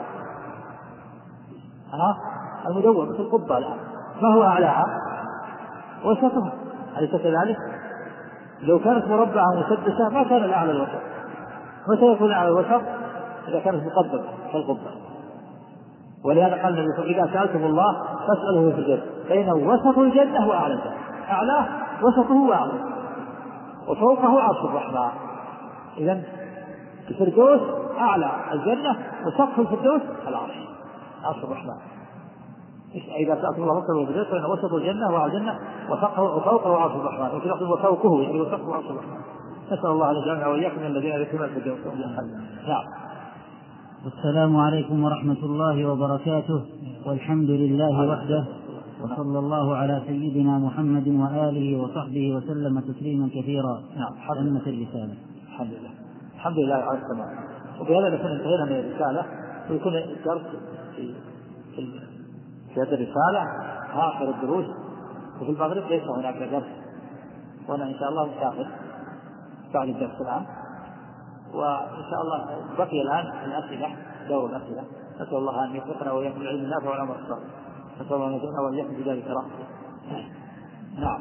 المدور مثل القبة الآن. ما هو أعلاها؟ وسطها. أليس كذلك؟ لو كانت مربعة ومسدسة ما كان الأعلى الوسط. متى يكون أعلى الوسط؟ إذا كانت مقدمة كالقبة. ولهذا قال النبي إذا سألتم الله فاسأله في الجنة فإنه وسط الجنة وأعلى الجنة. أعلاه وسطه وأعلى وفوقه عرش الرحمن. إذن الفردوس أعلى الجنة وسقف الفردوس العرش، عرش الرحمن. إذا سألتم الله فاسأله في الجنة فإنه وسط الجنة وأعلى الجنة وفوقه عرش الرحمن، وفي لفظ وفوقه يعني وسقفه عرش الرحمن. نسأل الله أن يجعلنا وإياكم من الذين يرثون الفردوس. نعم. السلام عليكم ورحمة الله وبركاته، والحمد لله وحده، وصلى الله على سيدنا محمد وآله وصحبه وسلم تسليما كثيرا. أمة الرسالة. الحمد لله على السماء. وبهذا نكون انتهينا من الرسالة، ويكون الدرس في هذه الرسالة آخر الدروس، وفي المغرب ليس هناك درس، وأنا إن شاء الله مسافر بعد الدرس الآن، وإن شاء الله بقي الآن الأسئلة، دور الأسئلة. نسأل الله أن يوفقنا وإياكم العلم النافع والعمل الصالح. نسأل الله أن يجعلنا وإياكم بذلك رحمة. نعم.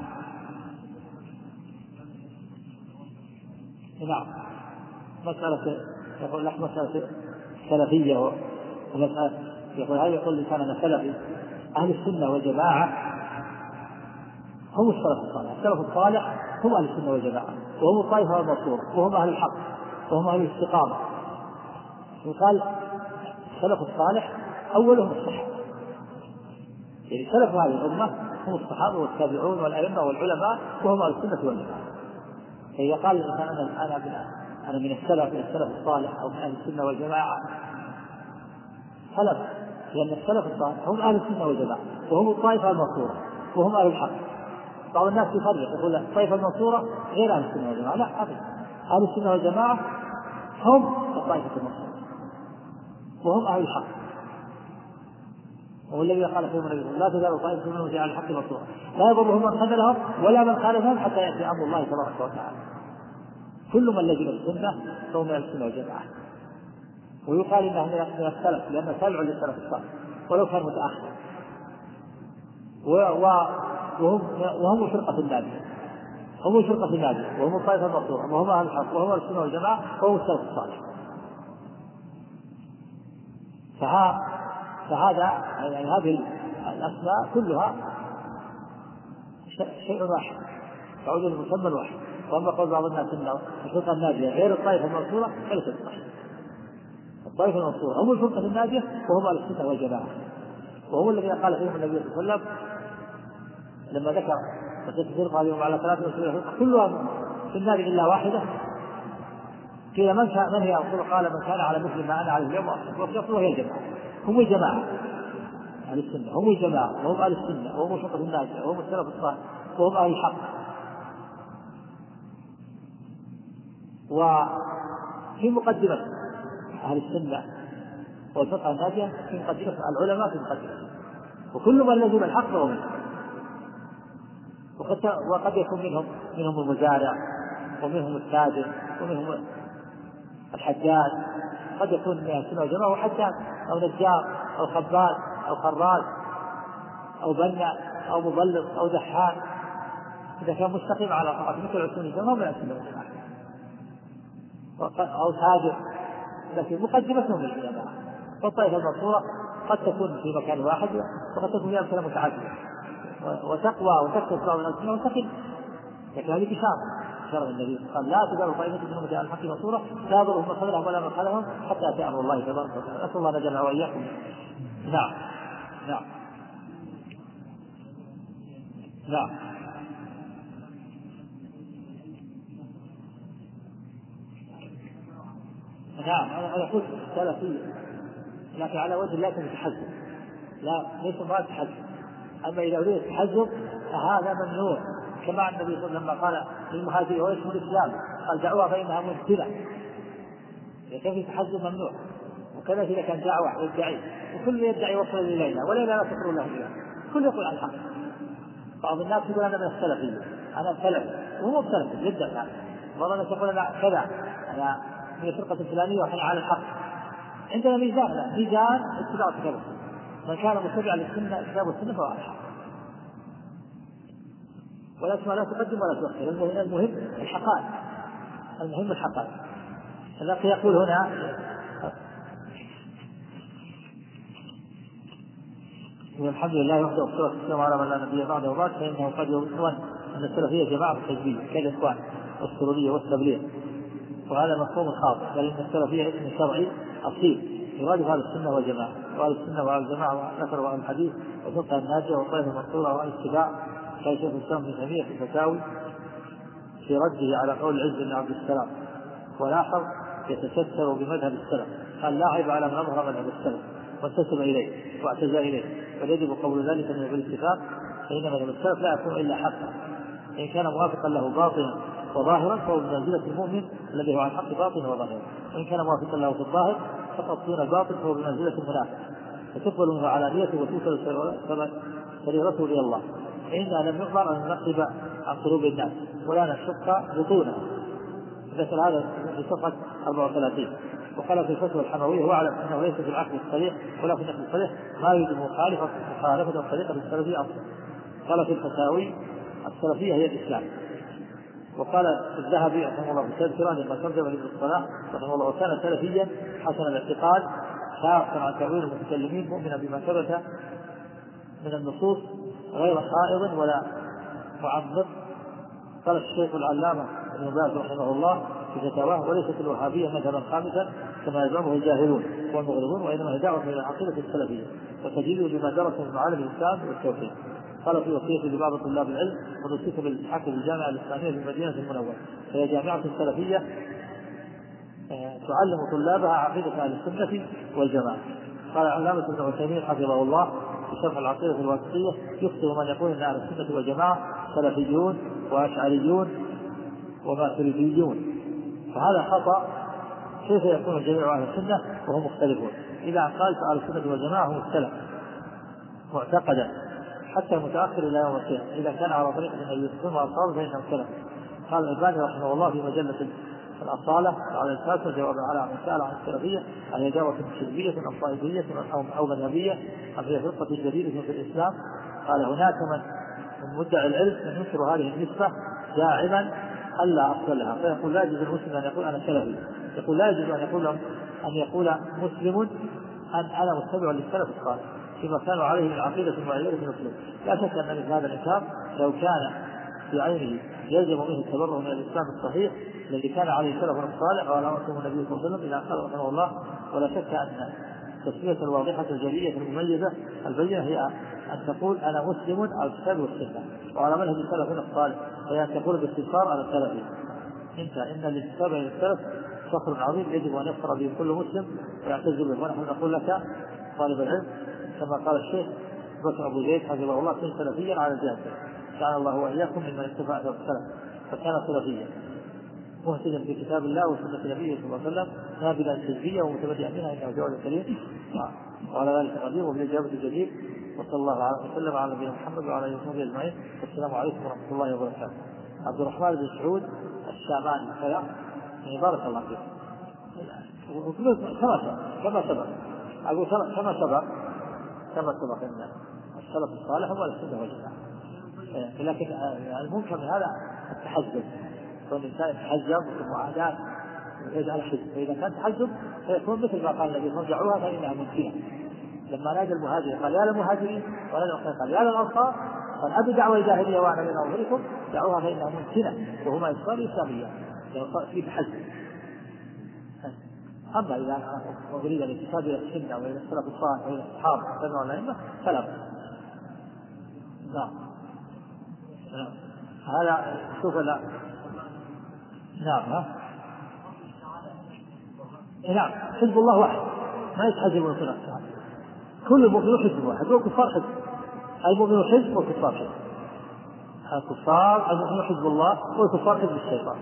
مسألة يقول لك مسألة سلفية، ومسألة يقول هل يقول لسان أنا سلفي؟ أهل السنة والجماعة هم السلف الصالح. السلف الصالح هم أهل السنة والجماعة، وهم الطائفة المنصورة، وهم أهل الحق، وهم أهل الاستقامة. وقال السلف الصالح أولهم الصحابة، يعني سلف هذه الأمة هم الصحابة والتابعون والأئمة والعلماء، وهم أهل السنة والجماعة. فإذا قال الإنسان أنا من السلف الصالح أو من أهل السنة والجماعة، سلف لأن السلف الصالح هم أهل السنة والجماعة وهم الطائفة المنصورة وهم أهل الحق. بعض الناس يفرق يقول الطائفة المنصورة غير أهل السنة والجماعة، لا أبدا، أهل السنة والجماعة هم الطائفة المنصورة وهم أهل الحق. والذي قال فيهم النبي لا تزال طائفة منهم على الحق منصورة لا يضرهم من خذلهم ولا من خالفهم حتى يأتي أمر الله تبارك وتعالى. كل من لزم السنة فهو من السنة والجماعة. ويقال إنه من السلف لأنه تابع للسلف الصالح ولو كان متأخر، وهم الفرقة الناجية، هم الفرقة الناجية وهم الطائفة المنصورة وهم أهل الحق وهم السنة والجماعة وهم السلف الصالح. فهذا يعني هذه الأسماء كلها شيء واحد تعود للمسمى الواحد. وأما قول بعض الناس إن الفرقة الناجية غير الطائفة المنصورة فليس صحيح. الطائفة المنصورة هم الفرقة الناجية وهم أهل السنة والجماعة، وهو الذي قال فيهم النبي صلى الله عليه وسلم لما ذكر الفرقة اليوم على 23 فرقة كلها في النار إلا واحدة. قيل من هي؟ قال من كان على مثل ما أنا عليه اليوم وهي الجماعة. هم الجماعة أهل السنة، هم الجماعة وهم أهل السنة وهم الفرقة الناجية وهم السلف الصالح وهم أهل الحق. وفي مقدمة أهل السنة والفقه الناجية في مقدمة العلماء في مقدمة، وكل من لزم الحق فهو منهم. وقد يكون منهم المزارع ومنهم التاجر ومنهم الحجاج، قد يكون من السنة والجماعة وحجاج أو نجار أو خباز أو خراج أو بناء أو مبلغ أو دحان، إذا كان مستقيم على طاعة مثل السنة والجماعة من السنة والجماعة، أو تاجر لكن مقدمتهم للجماعة. فالطائفة المنصورة قد تكون في مكان واحد وقد تكون في أمثلة متعددة وتقوى وتكتب بعض الأمثلة وتقل، لكن هذه بشارة النبي قال لا تزال طائفة منهم على الحق منصورة لا يضرهم من خذلهم ولا من خالفهم حتى يأتي أمر الله تبارك وتعالى. أسأل الله أن يجمع وإياكم. نعم نعم نعم نعم أنا أقول سلفية لكن على وجه لا تتحزب، لا ليس ما تتحزب. أما إذا أريد التحزب فهذا ممنوع، كما النبي صلى الله عليه وسلم قال للمهاجرين هو اسم الإسلام قال دعوة فإنها مبتلة، كيف التحزب ممنوع. وكذا إذا كان دعوة يدعي وكل يدعي وصل إلينا ولينا لا تقروا له إليه كل يقول عن الحق. بعض الناس يقول أنا من السلفية أنا سلفي وهو سلفي جدا يعني. بعض الناس يقول أنا كذا أنا من الفرقة الفلانية وحنا على الحق. عندنا ميزان، لا ميزان اتباع كذا، من كان متبعا للسنة كتاب السنة فهو على الحق، والأسماء لا تقدم ولا تؤخر. المهم الحقائق، المهم الحقائق. الأخي يقول هنا والحمد لله وحده والصلاة والسلام على من لا نبي بعده وبعد، فإنه قد يظن أن السلفية جماعة التجديد كالإخوان والسرورية والتبليغ، وهذا مفهوم خاطئ، بل إن السلفية اسم شرعي أصيل يراد أهل السنة والجماعة، وأهل السنة وأهل الجماعة ذكروا أهل الحديث وفقه الناجية والطائفة المنصورة وأهل الاتباع، كان شيخ الإسلام ابن تيمية في الفتاوي في رده على قول العز بن عبد السلام. ولاحظ يتستر بمذهب السلف، قال لا عيب على من أظهر مذهب السلف وانتسب إليه واعتزى إليه، فيجب قول ذلك من بالاتفاق، فإن مذهب السلف لا يكون إلا حقا، إن كان موافقا له باطنا وظاهرا فهو بمنزلة المؤمن الذي هو عن حق باطنا وظاهرا، وإن كان موافقا له في الظاهر فقط دون الباطن فهو بمنزلة المنافق، فتقبل منه علانيته وتوصل سريرته إلى الله. فإننا لم نؤمر أن ننقب عن قلوب الناس ولا نشق بطونها. ذكر هذا في صفحة 34. وقال في الفتوى الحموية واعلم أنه ليس في العقل الصريح ولا في النقل الصريح ما يوجب مخالفة الطريقة السلفية أصلا. قال في الفتاوي السلفية هي الإسلام. وقال الذهبي رحمه الله في التذكرة لما ترجم ابن الصلاح رحمه الله وكان سلفيا حسن الاعتقاد خاصا عن تأويل المتكلمين مؤمنا بما ثبت من النصوص غير خائض ولا معمق. قال الشيخ العلامة ابن باز رحمه الله في فتاواه وليست الوهابية مذهبا خامسا كما يزعمه الجاهلون والمغرضون، وإنما هي دعوة إلى العقيدة السلفية وتجديد لما درسه من معالم الإسلام والتوحيد. قال في وصية لبعض طلاب العلم ونسيت بالإلحاق بالجامعة الإسلامية في المدينة المنورة، فهي جامعة سلفية تعلم طلابها عقيدة أهل السنة والجماعة. قال علامة ابن عثيمين حفظه الله في شرح العقيدة الواسطية: يخطئ من يقول ان اهل السنة والجماعة سلفيون واشعريون وماتريديون، فهذا خطأ. كيف يكون الجميع اهل السنة وهم مختلفون؟ اذا قال اهل السنة والجماعة هم السلف معتقدا حتى المتأخر الى يوم القيامة، اذا كان على طريقة النبي صلى الله عليه وسلم فانهم سلف. قال الألباني رحمه الله في مجلة الأصالة على الفاتحة جواب على مسألة عن السلفية: هل هي دعوة شرعية أم طائفية أو مذهبية أم هي فرقة جديدة في الإسلام؟ قال هناك من مدعي العلم من ينكر هذه النسبة داعما ألا أصل لها، فيقول لا يجوز المسلم أن يقول أنا سلفي، يقول لا يجوز أن يقول مسلم أن أنا متبع للسلف الصالح فيما كانوا عليه من عقيدة معينة من الأسلوب. لا شك أن مثل هذا الإنكار لو كان في عينه يلزم منه التبرع من الإسلام الصحيح الذي كان عليه سلفنا الصالح وعلى رسول النبي صلى الله عليه وسلم إلى قال رحمه الله. ولا شك أن التسمية الواضحة الجلية المميزة البينة هي أن تقول أنا مسلم على الكتاب والسنة وعلى منهج سلفنا الصالح، وهي أن تقول باختصار أنا سلفي. إن الانتساب إلى السلف فخر عظيم يجب أن يفخر به كل مسلم ويعتز به. ونحن نقول لك طالب العلم كما قال الشيخ بكر أبو زيد حفظه الله: كن سلفيا على الجهل، جعل الله وإياكم ممن اتبع السلف فكان سلفيا مهتدا في كتاب الله وسنة نبيه صلى الله عليه وسلم نابلا الحزبية ومتبدعا منها إنه جواد كريم وعلى ذلك قدير ومن الإجابة الجديد. وصلى الله وسلم على نبينا محمد وعلى آله وصحبه أجمعين. والسلام عليكم ورحمة الله وبركاته. عبد الرحمن بن سعود الشاماني كذا يعني بارك الله فيك كما سبق أقول كما سبق أن السلف الصالح هم السنة والجماعة، لكن الممكن من هذا التحزب، والإنسان يتحزب ومعاداة يجعل حزب، فإذا كان تحزب فيكون مثل ما قال النبي: ارجعوها فإنها منكرة. لما نادى المهاجرين قال يا للمهاجرين، قال يا للأنصار، قال أبي دعوة جاهلية وأنا بين أظهركم دعوها فإنها منكرة، وهما إسلام إسلامية في تحزب. أما إذا أريد الانتساب إلى السنة وإلى السلف الصالح وإلى الصحابة والتابعين والأئمة فلا. نعم هذا شوف لا نعم نعم حزب الله واحد ما يتحزب من نفسه، كل المؤمنون حزب واحد والكفار حزب. المؤمنون حزب والكفار حزب، الكفار المؤمنون حزب الله والكفار حزب الشيطان.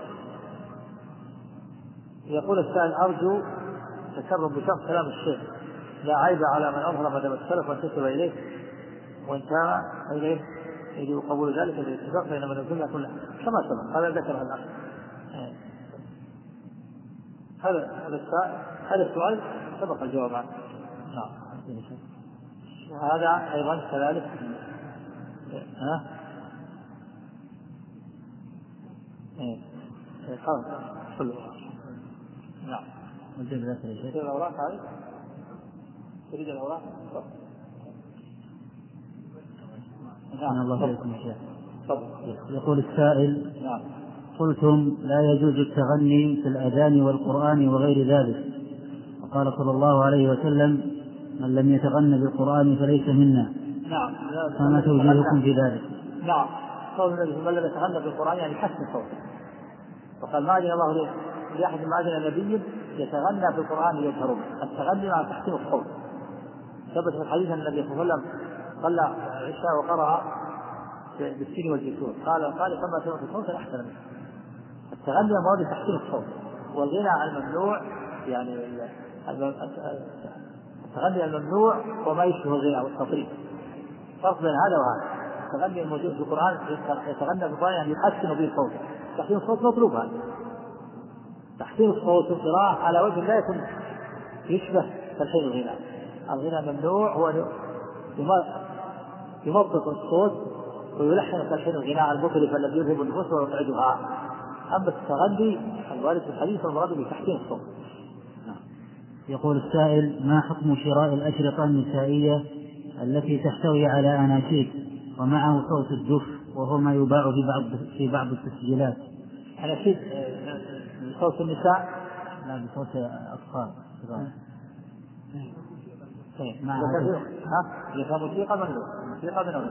يقول السائل: أرجو تكرم بشرح كلام الشيخ: لا عيب على من أظهر مذهب السلف وانتسب إليه وإن كان إليه يجب قبول ذلك بالاتفاق بين من الجملة كلها كما سبق. هذا ذكر الأخ هذا السؤال سبق الجواب عنه. نعم وهذا أيضا كذلك. نعم تريد الأوراق هذه؟ تريد الأوراق؟ نعم الله عليكم يا شيخ. يقول السائل: نعم. قلتم لا يجوز التغني في الأذان والقرآن وغير ذلك، وقال صلى الله عليه وسلم: من لم يتغنى بالقرآن فليس منا. نعم. فما توجيهكم في ذلك؟ نعم. قول النبي: من لم يتغنى بالقرآن يعني حسن صوته، وقال ما أذن الله لأحد ما أذن نبي يتغنى في القرآن يجهر به. التغني مع تحسين الصوت. ثبت في الحديث أن النبي صلى الله عليه وسلم صلى العشاء وقرأ بالسين والجسور قال كما سمعت الصوت أحسن منه. التغني مراد تحسين الصوت، والغنى الممنوع يعني التغني الممنوع وما يشبه الغنى والتطريب. فرق بين هذا وهذا. التغني الموجود في القرآن يتغنى في القرآن يعني يحسن به الصوت. تحسين الصوت مطلوب، هذا تحسين الصوت والقراءة على وجه لا يكون يشبه تلحين الغناء. الغناء ممنوع هو يمطط الصوت ويلحن تلحين الغناء المطرب الذي يذهب النفوس ويقعدها. أما التغني الوارد في الحديث المراد بتحسين الصوت. يقول السائل: ما حكم شراء الأشرطة النسائية التي تحتوي على أناشيد ومعه صوت الدف وهو ما يباع في بعض التسجيلات؟ أناشيد بصوت النساء؟ لا، بصوت أطفال. إذا موسيقى من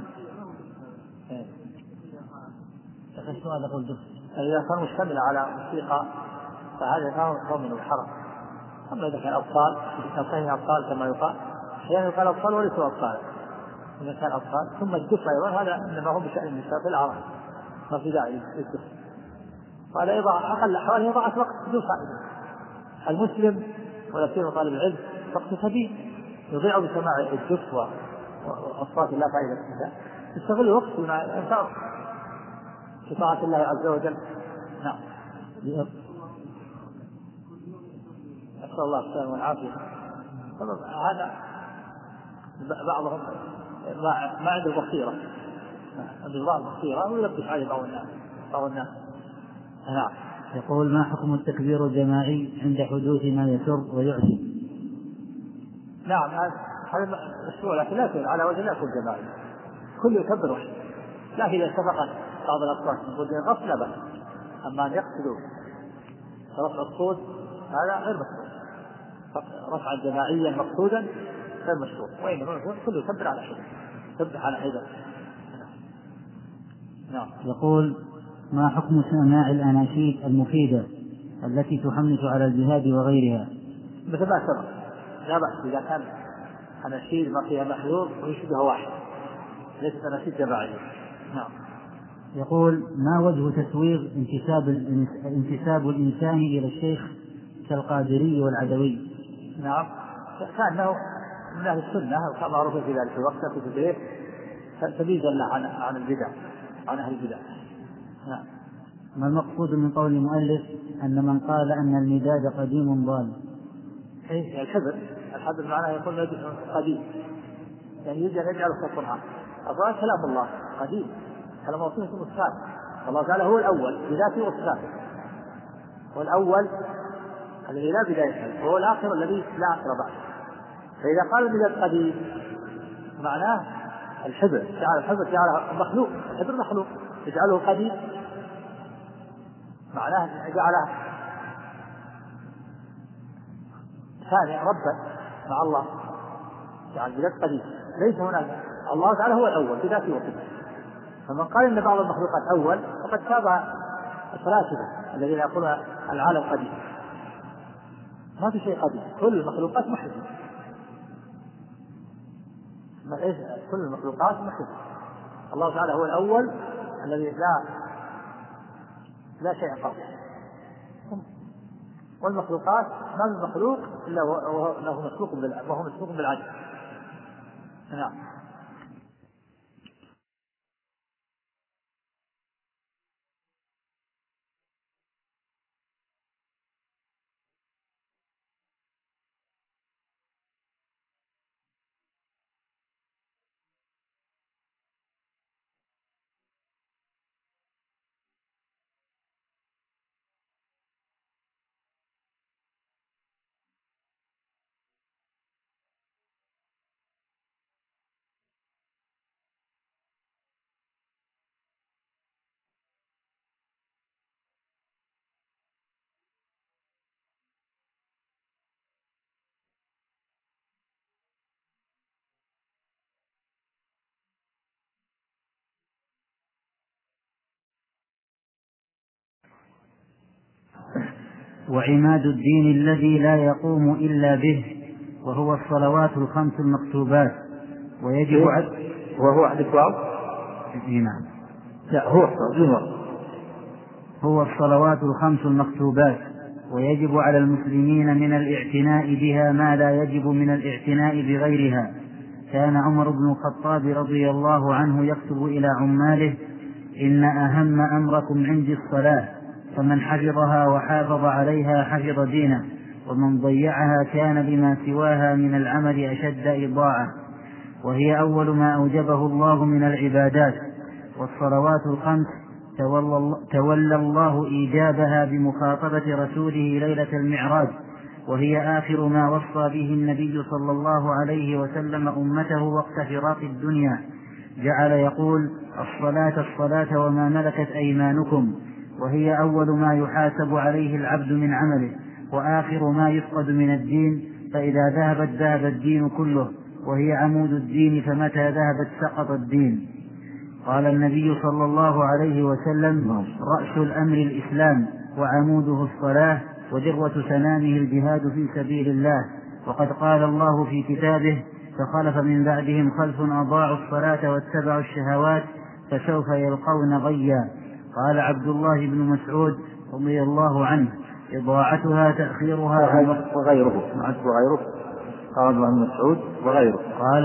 السؤال يقول دف. إذا كان مشتمل على موسيقى فهذا نوع من الحرام. أما إذا كان أطفال كما يقال أحيانا يقال أطفال وليسوا أطفال، إذا كان أطفال. ثم الدف أيضا هذا إنما هو بشأن النساء في العرب، ما في داعي للدف. وهذا يضع أقل الأحوال يضع وقت بدون فائدة. المسلم ولا سيما طالب العلم وقت سبيل يضيع بسماع الدف وأصوات لا فائدة فيها، يستغل وقت بما ينفع في طاعة الله عز وجل. نعم. أسأل الله السلامة والعافية. هذا بعضهم ما عنده بصيرة، عنده بعض بصيرة ويلبس عليه بعض الناس. نعم. يقول: ما حكم التكبير الجماعي عند حدوث ما يسر ويعجب؟ نعم هذا مشروع، لكن لا يكون على وجه لا يكون جماعي، كل يكبر وحده، لكن إذا اتفقت بعض الأصوات من وجه الغصب لا بأس. أما أن يقصدوا رفع الصوت هذا غير مشروع، رفعا جماعيا مقصودا غير مشروع، وإنما كل يكبر على حده، يسبح على حده. نعم. يقول: ما حكم سماع الأناشيد المفيدة التي تحمس على الجهاد وغيرها؟ مثل ما سبق لا بأس إذا كان أناشيد ما فيها محذور ويشبه واحد، ليس أناشيد جماعية. نعم. يقول: ما وجه تسويغ انتساب الإنسان إلى الشيخ كالقادري والعدوي؟ نعم، كأنه من أهل السنة معروف في ذلك الوقت في تدريس تمييزا له عن البدع، عن أهل البدع. نعم. ما المقصود من قول المؤلف أن من قال أن المداد قديم ضال؟ الحبر معناه يقول قديم، يعني يجعله في القرآن. القرآن كلام الله قديم، كلام الله صفة الصفات، الله تعالى هو الأول بذاته وصفاته، والأول الذي لا بداية له، وهو الآخر الذي لا آخر بعده. فإذا قال المداد قديم معناه الحبر، جعله مخلوق، الحبر مخلوق، يجعله قديم معناه جعله ثاني ربا مع الله، جعل المداد قديم. ليس هناك، الله تعالى هو الأول بذاته وصفاته. فمن قال إن بعض المخلوقات أول فقد شابه الفلاسفة الذين يقولون العالم قديم. ما في شيء قديم، كل المخلوقات محدثة، كل المخلوقات محدثة. الله تعالى هو الأول الذي لا شيء قبله، والمخلوقات ما من مخلوق إلا وهو مسلوق بالعدل. نعم. وعماد الدين الذي لا يقوم إلا به، وهو الصلوات الخمس المكتوبات، ويجب وهو عندك واو؟ نعم. لا، هو الصلوات الخمس المكتوبات، ويجب على المسلمين من الاعتناء بها ما لا يجب من الاعتناء بغيرها. كان عمر بن الخطاب رضي الله عنه يكتب إلى عماله: إن أهم أمركم عندي الصلاة، فمن حفظها وحافظ عليها حفظ دينه، ومن ضيعها كان بما سواها من العمل أشد إضاعة، وهي أول ما أوجبه الله من العبادات. والصلوات الخمس تولى الله إيجابها بمخاطبة رسوله ليلة المعراج، وهي آخر ما وصى به النبي صلى الله عليه وسلم أمته وقت فراق الدنيا. جعل يقول: الصلاة وما ملكت أيمانكم، وهي أول ما يحاسب عليه العبد من عمله، وآخر ما يفقد من الدين، فإذا ذهب الدين كله، وهي عمود الدين، فمتى ذهبت سقط الدين. قال النبي صلى الله عليه وسلم: رأس الأمر الإسلام، وعموده الصلاة، وذروة سنامه الجهاد في سبيل الله. وقد قال الله في كتابه: فخلف من بعدهم خلف أضاعوا الصلاة واتبعوا الشهوات فسوف يلقون غيا. قال عبد الله بن مسعود رضي الله عنه: إضاعتها تأخيرها وغيره. قال ابن مسعود وغيره.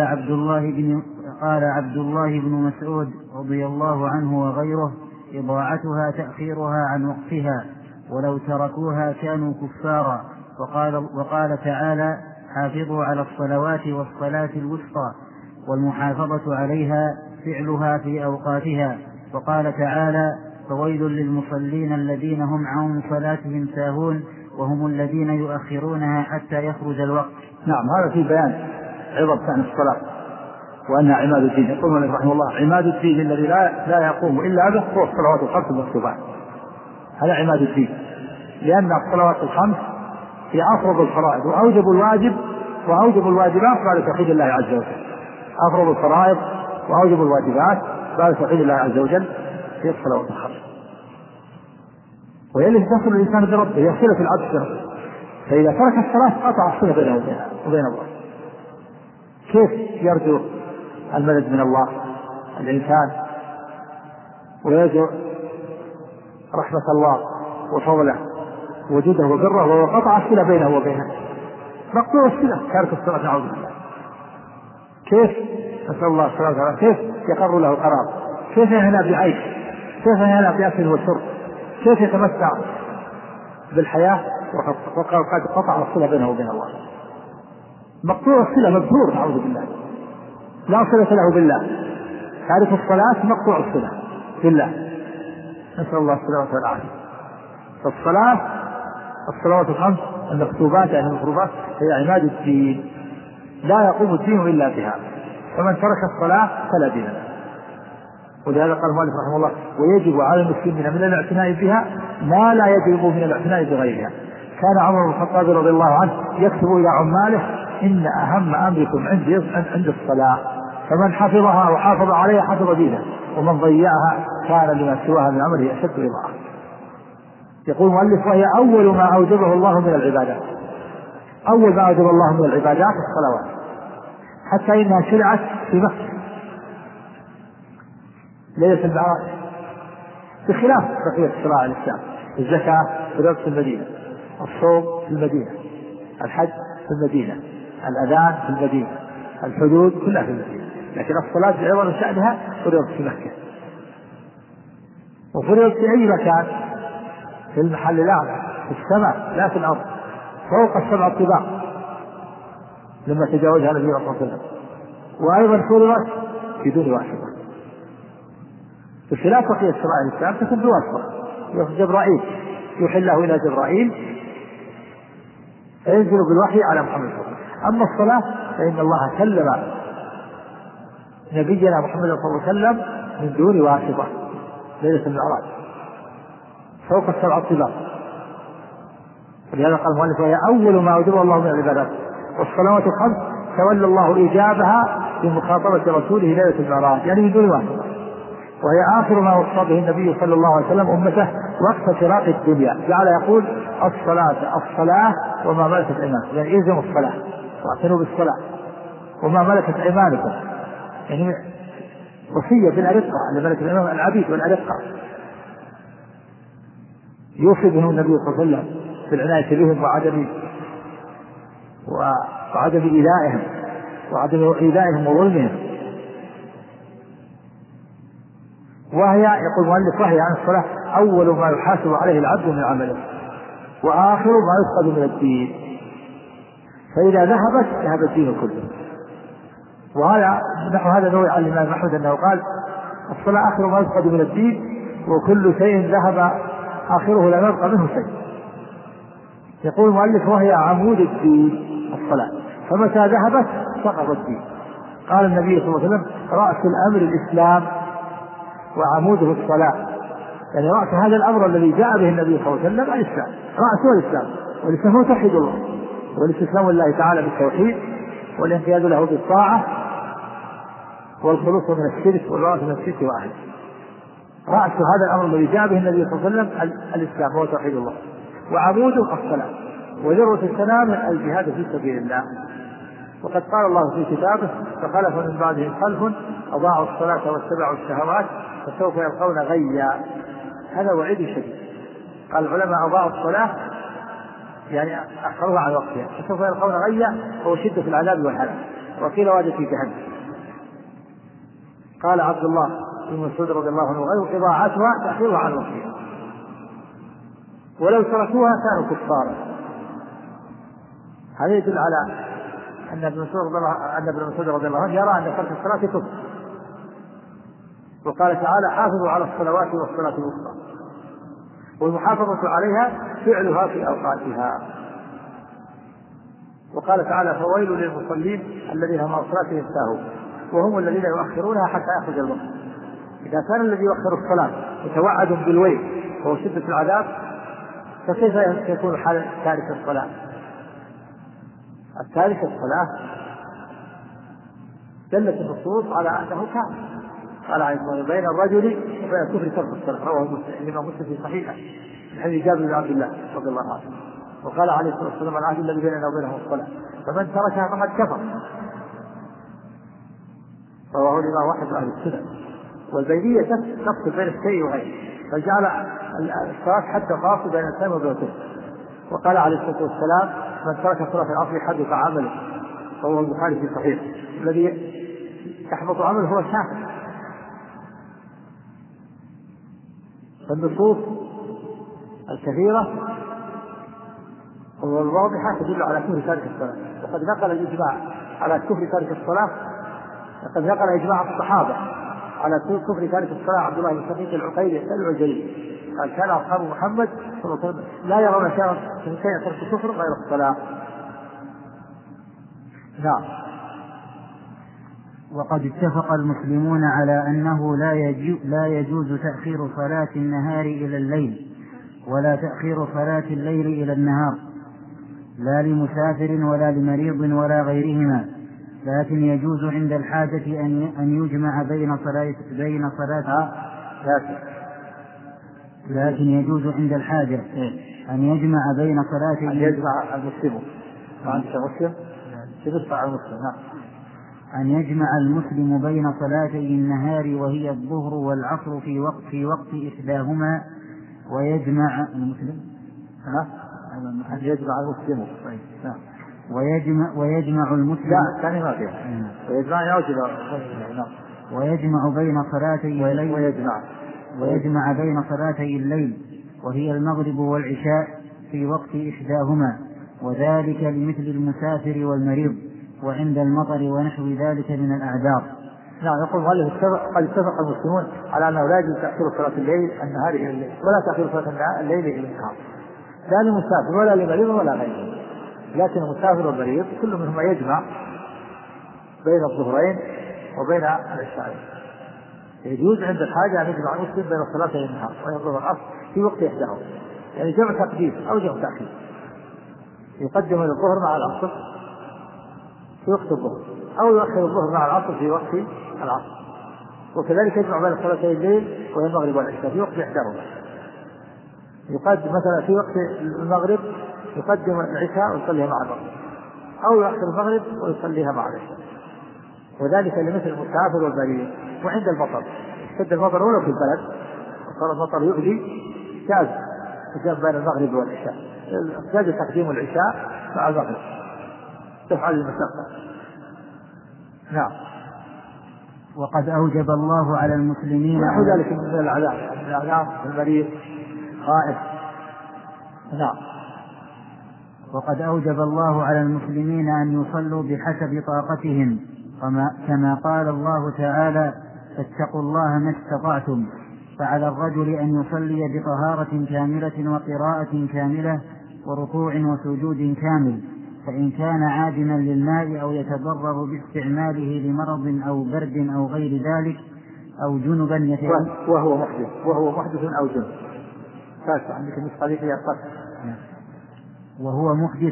قال عبد الله بن مسعود رضي الله عنه وغيره: إضاعتها تأخيرها عن وقتها، ولو تركوها كانوا كفارا. وقال تعالى: حافظوا على الصلوات والصلاة الوسطى، والمحافظة عليها فعلها في أوقاتها. وقال تعالى: فويل للمصلين الذين هم عن صلاتهم ساهون وهم الذين يؤخرونها حتى يخرج الوقت. نعم، هذا في بيان عظم شأن الصلاة وأنها عماد الدين. يقول مالك رحمه الله: عماد الدين الذي لا يقوم إلا به هو الصلوات الخمس المكتوبات. هذا عماد الدين، لأن الصلوات الخمس هي أفرض الفرائض وأوجب الواجبات بعد توحيد الله عز وجل. أفرض الفرائض وأوجب الواجبات بعد توحيد الله عز وجل في الصلوات الخمس. وهي التي تصل الإنسان بربه، هي صلة العبد، فإذا ترك الصلاة قطع الصلة بينه وبين الله. كيف يرجو المدد من الله الإنسان ويرجو رحمة الله وفضله وجوده وبره وهو قطع الصلة بينه وبينه؟ مقطوع الصلة تارك الصلاة، نعوذ بالله. كيف نسأل الله السلامة والعافية؟ كيف يقر له قرار؟ كيف ينهى بعيش؟ كيف ينهى بأكل وشرب؟ كيف يتمتع بالحياة وقد قطع الصلة بينه وبين الله؟ مقطوع الصلة، مبتور، نعوذ بالله، لا صلة له بالله. تارك الصلاة مقطوع الصلة بالله، نسأل الله السلامة والعافية. الصلوات الخمس المكتوبات يعني المفروضات هي عماد الدين، لا يقوم الدين إلا بها، فمن ترك الصلاة فلا دين له. ولهذا قال المؤلف رحمه الله: ويجب على المسلمين من الاعتناء بها ما لا يجب من الاعتناء بغيرها. كان عمر بن الخطاب رضي الله عنه يكتب إلى عماله: إن أهم أمركم عند الصلاة، فمن حفظها وحافظ عليها حفظ دينه، ومن ضيعها كان لما سواها من أمره أشد إضاعة. يقول المؤلف: وهي أول ما أوجبه الله من العبادات. أول ما أوجب الله من العبادات الصلوات، حتى إنها شرعت في مكة ليلة المعراج، بخلاف بقية شرائع الإسلام. الزكاة في المدينة، الصوم في المدينة، الحج في المدينة، الأذان في المدينة، الحدود كلها في المدينة، لكن الصلاة بعظم شأنها فرضت في مكة، وفرضت في أي مكان في المحل الأعلى في السماء لا في الأرض، فوق السبع الطباق لما تجاوزها النبي صلى الله عليه وسلم. وأيضا فرضت في دون واسطة، بخلاف بقية شرائع الإسلام تكون بواسطة. جبرائيل يوحي الله إلى جبرائيل فينزل بالوحي على محمد صلى الله عليه وسلم. أما الصلاة فإن الله كلم نبينا محمد صلى الله عليه وسلم من دون واسطة ليلة المعراج فوق السبع الطباق. ولهذا قال المؤلف: وهي أول ما أوجب الله من العبادات. والصلوات الخمس تولى الله إجابها بمخاطبة رسوله ليلة المعراج، يعني من دون واسطة. وهي آخر ما وصى به النبي صلى الله عليه وسلم أمته وقت فراق الدنيا، جعل يقول: الصلاة وما ملكت أيمانكم، يعني إلزموا الصلاة واعتنوا بالصلاة وما ملكت أيمانكم، يعني وصية بالأرقة لملك العبيد والأرقة، يوصي بهم النبي صلى الله عليه وسلم بالعناية بهم وعدم إيذائهم وظلمهم. وهي يقول المؤلف: وهي عن الصلاة أول ما يحاسب عليه العبد من عمله، وآخر ما يفقد من الدين، فإذا ذهبت ذهب الدين كله. وهذا نحو هذا نوع عن الإمام أحمد أنه قال: الصلاة آخر ما يفقد من الدين، وكل شيء ذهب آخره لا يبقى منه شيء. يقول المؤلف: وهي عمود الدين الصلاة، فمتى ذهبت سقط الدين. قال النبي صلى الله عليه وسلم: رأس الأمر الإسلام وعموده الصلاة، يعني رأس هذا الأمر الذي جاء به النبي صلى الله عليه وسلم الإسلام، رأسه الإسلام، والإسلام هو توحيد الله والاستسلام لله تعالى بالتوحيد والانقياد له بالطاعة والخلوص من الشرك والبراءة من الشرك وأهله. رأس هذا الأمر الذي جاء به النبي صلى الله عليه وسلم الإسلام هو توحيد الله، وعموده الصلاة، وذروة السنام الجهاد في سبيل الله. وقد قال الله في كتابه: فخلف من بعدهم خلف أضاعوا الصلاة واتبعوا الشهوات فسوف يلقون غيا. هذا وعيد شديد. قال العلماء: أضاعوا الصلاة يعني أخروها عن وقتها، فسوف يلقون غيا هو شدة العذاب والهلاك. وقيل وادي في جهنم. قال عبد الله بن مسعود رضي الله عنه: غير إضاعتها تأخيرها عن وقتها، ولو تركوها كانوا كفارا. هذا يدل على أن ابن مسعود رضي الله عنه يرى أن ترك الصلاة كفر. وقال تعالى: حافظوا على الصلوات والصلاة الوسطى، والمحافظة عليها فعلها في أوقاتها. وقال تعالى: فويل للمصلين الذين هم عن صلاتهم ساهون وهم الذين يؤخرونها حتى يخرج الوقت. إذا كان الذي يؤخر الصلاة يتوعد بالويل وهو شدة العذاب، فكيف يكون حال تارك الصلاة؟ التارك الصلاة دلت النصوص على أنه كافر. قال عليه الصلاة والسلام: بين الرجل وبين الكفر ترك الصلاة. رواه الإمام مسلم في صحيحه من حديث جابر بن عبد الله رضي الله عنه. وقال عليه الصلاة والسلام: العهد الذي بيننا وبينهم الصلاة، فمن تركها فقد كفر. رواه الإمام أحمد أهل السنة. والبينية تفصل بين الشيء وغيره، فجعل الصلاة حتى خاص بين الإنسان وبين الكفر. وقال عليه الصلاة والسلام: من ترك صلاة العصر حدث عمله. رواه البخاري في صحيح. الذي يحبط عمله هو الكافر. فالنصوص الكثيرة والواضحة تدل على كفر تارك الصلاة. وقد نقل الإجماع على كفر تارك الصلاة، وقد نقل إجماع الصحابة على كفر تارك الصلاة عبد الله بن شقيق العقيلي العجلي قال: كان أصحاب محمد صلى الله عليه وسلم لا يرون شيئا ترك الكفر غير الصلاة. نعم. وقد اتفق المسلمون على أنه لا يجوز تأخير صلاة النهار إلى الليل، ولا تأخير صلاة الليل إلى النهار، لا لمسافر ولا لمريض ولا غيرهما، لكن يجوز عند الحاجة أن يجمع لكن يجوز عند الحاجة أن يجمع بين صلاتي. أن يجمع المسلم أن يجمع المسلم بين صلاتي النهار وهي الظهر والعصر في وقت إحداهما، ويجمع المسلم أن يجمع المسلم ويجمع المسلم ويجمع بين صلاتي الليل ويجمع بين صلاتي الليل وهي المغرب والعشاء في وقت إحداهما، وذلك لمثل المسافر والمريض وعند المطر ونحو ذلك من الأعذار. نعم. يقول قد اتفق المسلمون على أنه لا يجوز تأخير صلاة الليل النهار إلى الليل، ولا تأخير صلاة الليل إلى النهار، لا لمسافر ولا لمريض ولا غيره. لكن المسافر والمريض كل منهما يجمع بين الظهرين وبين العشاءين. يجوز عند الحاجة أن يجمع المسلم بين صلاتي النهار وهي الظهر والعصر في وقت إحداهما، يعني جمع تقديم أو جمع تأخير. يقدم الظهر مع العصر في وقت الظهر، أو يؤخر الظهر مع العصر في وقت العصر. وكذلك يجمع بين صلاتي الليل وهي المغرب والعشاء في وقت إحداهما. يقدم مثلا في وقت المغرب يقدم العشاء ويصليها مع المغرب، أو يؤخر المغرب ويصليها مع العشاء، وذلك لمثل المسافر والمريض. وعند المطر اشتد المطر ولو في البلد وصار المطر يؤذي، جاز الجمع بين المغرب والعشاء، جاز تقديم العشاء مع المغرب تفعل المشقة. نعم. وقد أوجب الله على المسلمين ونحو ذلك من الأعلام المريض خائف. نعم. وقد أوجب الله على المسلمين أن يصلوا بحسب طاقتهم، كما قال الله تعالى: فاتقوا الله ما استطعتم. فعلى الرجل أن يصلي بطهارة كاملة وقراءة كاملة وركوع وسجود كامل، فإن كان عادما للماء أو يتضرر باستعماله لمرض أو برد أو غير ذلك أو جنبا وهو محدث أو جنب. عندك النسخة فيها قصر وهو محدث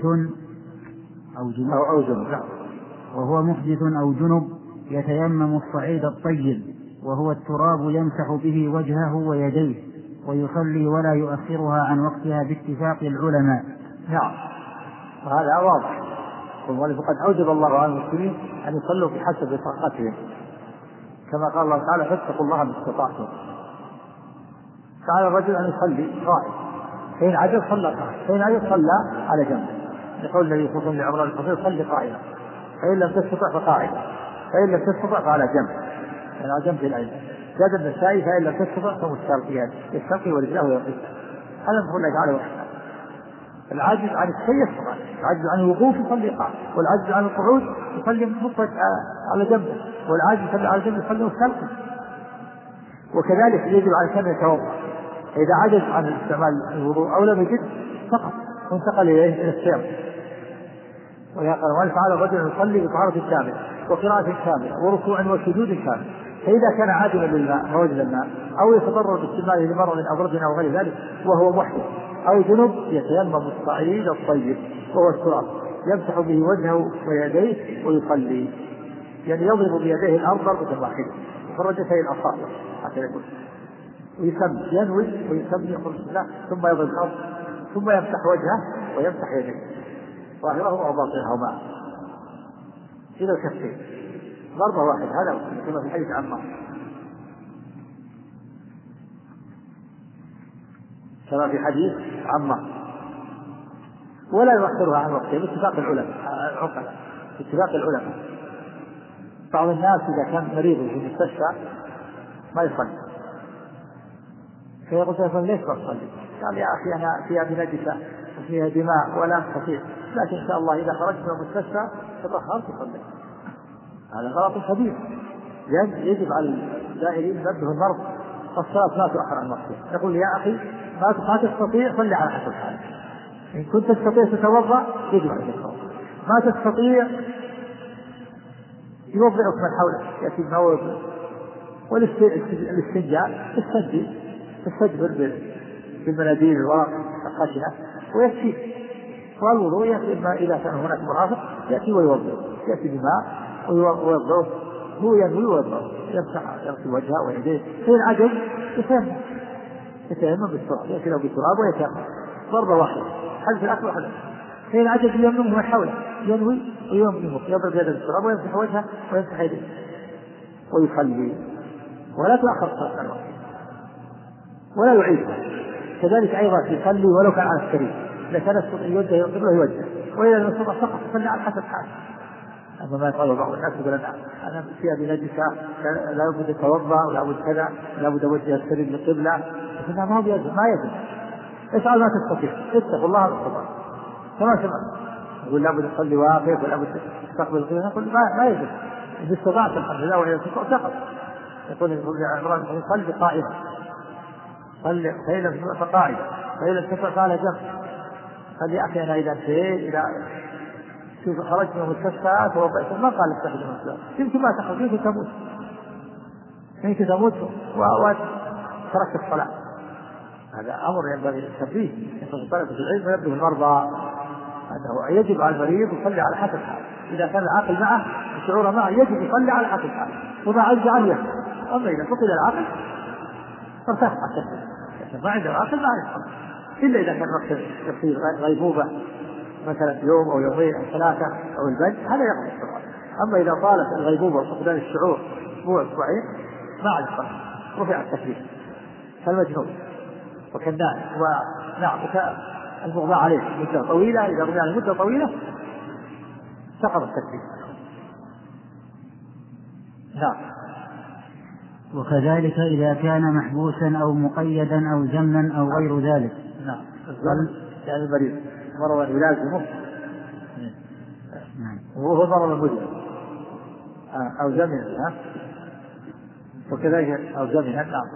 أو جنب. وهو محدث أو جنب يتيمم الصعيد الطيب وهو التراب يمسح به وجهه ويديه ويصلي ولا يؤخرها عن وقتها باتفاق العلماء. نعم، وهذا واضح. وقد أوجب الله على المسلمين أن يصلوا بحسب طاقتهم، كما قال الله تعالى فاتقوا الله ما استطعتم. فعلى الرجل أن يصلي قائم، فإن عجز صلى قائم، فإن عجز صلى على جنب، يقول النبي صلى الله عليه وسلم لعمران الحصير صلي قائما، فإن لم تستطع فقاعدا، فإن لم تستطع فعلى جنب، يعني على جنب الأيمن. زاد النسائي فإن لم تستطع فمستلقيا، يستلقي ورجله ويقف. هذا نقول الله تعالى وحده. العاجز عن الشيء يستطيع، العاجز عن الوقوف يصلي قائم، والعاجز عن القعود يصلي مفرد على جنبه، والعاجز يصلي على جنبه يصلي مستلقي. وكذلك يجب على الإنسان يتوضأ، إذا عجز عن استعمال الوضوء أو لم يجد سقط وانتقل إلى الصيام. وقال تعالى الرجل يصلي بطهارة كاملة وقراءة كاملة وركوع وسجود كامل. فإذا كان عادلا للماء موجد الماء أو يتضرر باستعماله لمرض أو برد أو غير ذلك وهو محدث أو جنب، يتيمم الصعيد الطيب وهو التراب يمسح به وجهه ويديه ويصلي، يعني يضرب بيديه الأرض ضربة واحدة وفرجتي الأصابع هكذا يقول، ويسمي ينوي ويسمي يقول بسم الله ثم يضرب الأرض ثم يمسح وجهه ويمسح يديه ظاهره وباطنهما إلى الكفين ضربة واحدة. هذا كما في حديث عمار، كما في حديث عمار. ولا يؤخرها عن وقته باتفاق العلماء، باتفاق العلماء. بعض الناس إذا كان مريض في المستشفى ما يصلي، فيقول ليش ما تصلي؟ قال يا أخي أنا فيها بنجسة وفيها دماء ولا أستطيع، لكن إن شاء الله إذا خرجت من المستشفى تطهرت تصلي. هذا غلط كبير. يجب على الزائرين نبه المرض والصلاة لا تؤخر عن وقتها. يقول يا أخي ما تستطيع صلي على حسب حالك، إن كنت تستطيع تتوضأ يجب عليك التوضأ، ما تستطيع يوضعك من حولك يأتي الموت. والاستنجاء تستجبر بالمناديل الورق الخشنة ويكفي. والوضوء يأتي إذا كان هناك مرافق يأتي ويوضع، يأتي بماء ويوضعه، هو ينوي ويوضعه، يغسل وجهه ويديه. فإن عجز يتيمم بالتراب، يأتي له بالتراب ويتيمم ضربة واحدة حدث الأكل وحدث. فإن عجز يمنه من حوله ينوي ويمنه يضرب يده بالتراب ويمسح وجهه ويمسح يديه ويصلي ولا تؤخر الصلاة عن الوقت ولا يعيدها. كذلك أيضا يصلي ولو كان على السرير، إذا كان يستطيع يوجه يقبله يوجه، وإذا لم يستطع سقط يصلي على حسب حاله. أما ما يقال بعض الناس يقول أنا فيها بنجسة لا بد يتوضأ ولا بد كذا لا بد وجه السرير للقبلة، لكن ما هو بيجب، ما يجب. افعل ما تستطيع، اتقوا الله بالصبر كما سمعت. يقول لا بد تصلي واقف ولا بد تستقبل القبلة، نقول ما يجب. إذا استطعت الحمد لله وإذا استطعت سقط. يقول صلي قائما، صلي فإن لم تستطع فقاعدا، فإن لم تستطع فعلى جنب. قال يا أخي أنا إذا انتهيت إذا خرجت من المستشفى توضأت ما قال استخدم المستشفى، يمكن ما تخرج يمكن تموت، يمكن تموت وتركت الصلاة. هذا أمر ينبغي التنبيه. ينبغي طلبة العلم وينبه المرضى أنه يجب على المريض يصلي على حسب حاله. إذا كان العاقل معه الشعور معه يجب يصلي على حسب حاله، وما عجز عنه يصلي. أما إذا فقد العاقل فارتاح التنبيه، ما عند العاقل ما يصلي إلا إذا كان وقت يصير غيبوبة مثلا يوم أو يومين أو ثلاثة أو البنج، هذا يقضي الصلاة. أما إذا طالت الغيبوبة وفقدان الشعور أسبوع أسبوعين ما عاد الصلاة، رفع التكليف كالمجنون وكالنائم. ونعم المغمى عليه مدة طويلة، إذا رمي عليه مدة طويلة سقط التكليف. نعم. وكذلك إذا كان محبوسا أو مقيدا أو زمنا أو غير ذلك. نعم. يعني المريض مرضا يلازمه وهو مرض مزمن أو زمنا وكذلك أو زمنا. نعم.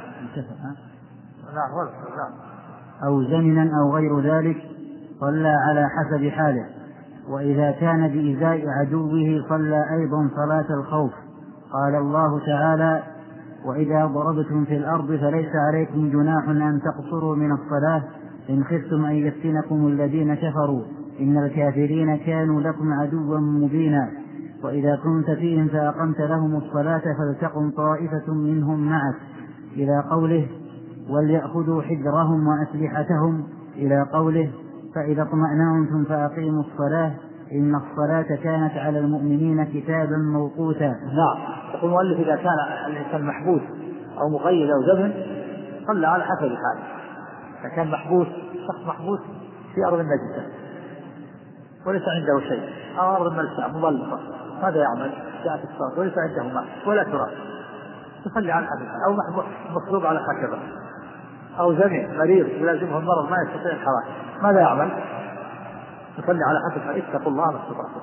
أو زمنا أو غير ذلك صلى على حسب حاله. وإذا كان بإزاء عدوه صلى أيضا صلاة الخوف. قال الله تعالى: وإذا ضربتم في الأرض فليس عليكم جناح أن تقصروا من الصلاة إن خفتم أن يفتنكم الذين كفروا إن الكافرين كانوا لكم عدوا مبينا. وإذا كنت فيهم فأقمت لهم الصلاة فلتقم طائفة منهم معك إلى قوله: وليأخذوا حذرهم وأسلحتهم إلى قوله فإذا اطمأننتم فأقيموا الصلاة إن الصلاة كانت على المؤمنين كتابا موقوتا. نعم. يقول المؤلف إذا كان الإنسان محبوس أو مقيد أو زمن صلى على حسب حاله. إذا كان محبوس شخص محبوس في أرض نجسة وليس عنده شيء أو أرض ملساء مظلمة ماذا يعمل؟ جاءت الصلاة وليس عنده ماء ولا تراب يصلي على حسب حاله. أو مصلوب على خشبة أو زمن مريض يلازمه المرض ما يستطيع الحركة ماذا يعمل؟ يصلي على حسب حاله. اتقوا الله ما استطعتم.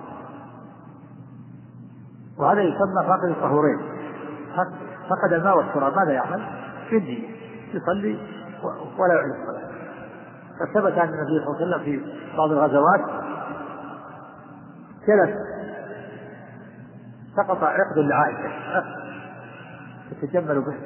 وهذا يسمى فاقد الطهورين. فقد الماء والتراب ماذا يعمل؟ يدي يصلي ولا يعيد الصلاة. فثبت أن النبي صلى الله عليه وسلم في بعض الغزوات جلس سقط عقد لعائشة يتجمل به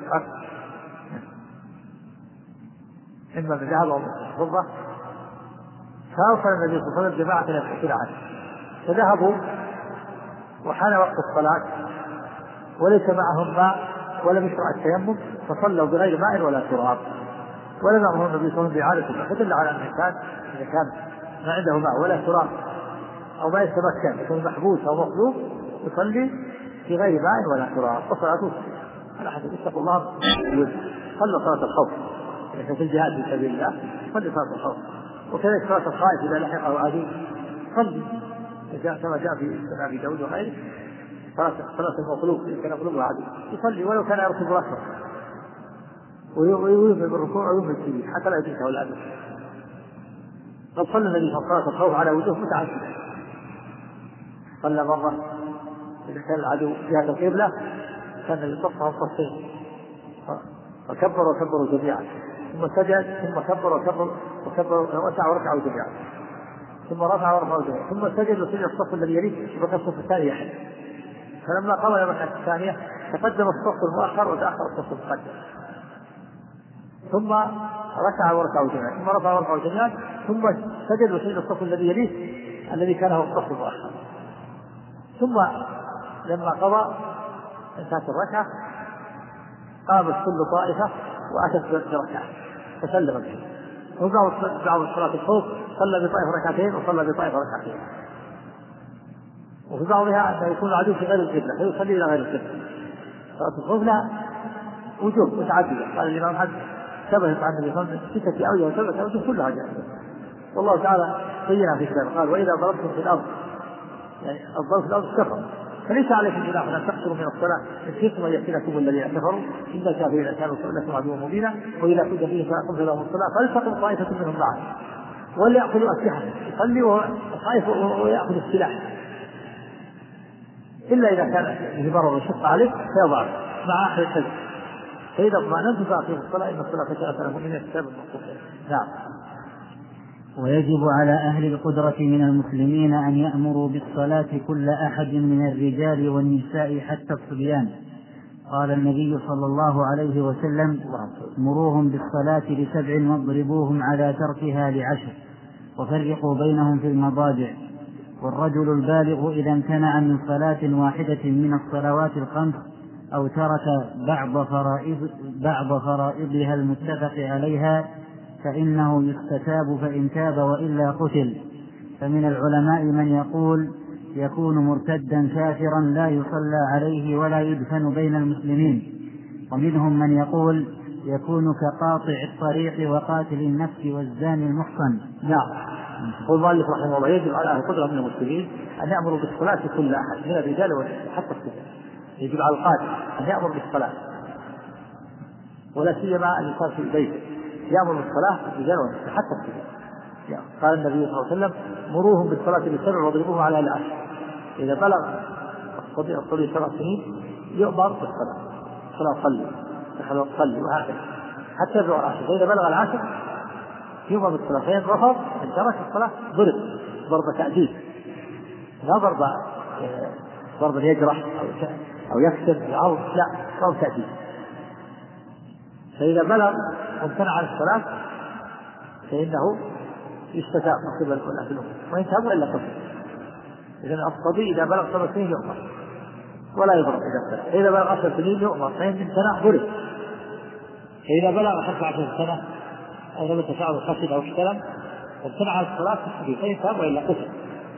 إما من ذهب أو من فضة فأرسل النبي صلى الله عليه وسلم جماعة يبحثون عنه فذهبوا وحان وقت الصلاة وليس معهم ماء ولم يشرع التيمم فصلوا بغير ماء ولا تراب ولم يأمر النبي صلى الله عليه وسلم بإعادة الماء. فدل على أن الإنسان إذا كان ما عنده ماء ولا تراب أو ما يتمكن يكون محبوس أو مطلوب يصلي بغير ماء ولا تراب وصلاته على حسب. اتقوا الله صلوا صلاة الخوف إذا في الجهاد في سبيل الله صلي صلاة الخوف. وكذلك صلاة الخائف إذا لحقه عدو صلي كما جاء في سنن أبي داود وغيره. صلاة المطلوب إذا كان مطلوب عدو يصلي ولو كان يركض ركض ويؤمن بالركوع ويؤمن بالسجود حتى لا يدركه العدو. قد صلى النبي صلاة الخوف على وجوه متعددة. صلى مرة إذا كان العدو جهة القبلة كان يصفهم صفين وكبروا جميعا ثم سجد ثم كبر وسع وركعوا جميعا ثم رفع ورفعوا جميعا ثم سجد وسجد الصف الذي يليه وبقى الصف الثاني يحل. فلما قضى الركعة الثانية تقدم الصف المؤخر وتأخر الصف المقدم ثم ركع وركعوا جميعا ثم رفع ورفعوا جميعا ثم سجد وسجد الصف الذي يليه الذي كان هو الصف المؤخر. ثم لما قضى انتهت الركعة قامت كل طائفة وأتت بركعة فسلم به. وبعض صلاة الخوف صلى بطائفة ركعتين وصلى بطائفة ركعتين. وفي بعضها أن يكون العدو في غير القبلة فيصلي إلى غير القبلة. صلاة الخوف لها وجوه متعددة. قال الإمام أحمد ثبت عن النبي صلى الله عليه وسلم ستة أوجه وسبعة أوجه كلها جائزة. والله تعالى بينها في كتابه قال وإذا ضربتم في الأرض يعني الضرب في الأرض كفر فليس عليكم جناح أن تقصروا من الصلاة إن خفتم أن يفتنكم الذين كفروا إن الكافرين كانوا لكم عدوا مبينا وإذا كنت فيه فأقمت لهم الصلاة فلتقم طائفة منهم معه وليأخذوا أسلحة يصلي وخائف ويأخذ السلاح إلا إذا كان به مرض وشق عليه فيضع مع آخر الحزب فإذا اطمأننتم فأقيموا الصلاة إن الصلاة كانت على المؤمنين كتابا موقوتا. نعم. ويجب على أهل القدرة من المسلمين أن يأمروا بالصلاة كل أحد من الرجال والنساء حتى الصبيان. قال النبي صلى الله عليه وسلم مروهم بالصلاة ل7 واضربوهم على تركها ل10 وفرقوا بينهم في المضاجع. والرجل البالغ إذا امتنع من صلاة واحدة من الصلوات الخمس أو ترك بعض فرائضها المتفق عليها فإنه يستتاب فإن تاب وإلا قتل. فمن العلماء من يقول يكون مرتدا كافرا لا يصلى عليه ولا يدفن بين المسلمين. ومنهم من يقول يكون كقاطع الطريق وقاتل النفس والزاني المحصن. نعم. قال المؤلف رحمه الله يجب على أهل القدرة من المسلمين أن يأمروا بالصلاة كل أحد من الرجال والنساء حتى الصبيان. يجب على القاتل أن يأمر بالصلاة ولا سيما الإنسان في بيته يأمر بالصلاة الرجال والنساء حتى الصبيان. قال النبي صلى الله عليه وسلم مروهم بالصلاة ل7 واضربوهم على 10. إذا بلغ الصبي 7 سنين يؤمر بالصلاة الصلاة صلي وهكذا حتى يبلغ 10. فإذا بلغ 10 يؤمر بالصلاة فإن رفض إن ترك الصلاة ضرب تأديب لا ضرب يجرح أو يكسر العرض لا ضرب تأديب. فإذا بلغ وامتنع عن الصلاة فإنه يستتاب من قبل الأهل وإن تاب إلا قتل. إذن الصبي إذا بلغ 7 سنين يؤمر ولا يضرب إذا بلغ 10 سنين يؤمر فإن امتنع ضرب فإذا بلغ 15 سنة أو نبت شعره خشن أو احتلم فامتنع الصلاة تحديد فإن تاب وإلا قتل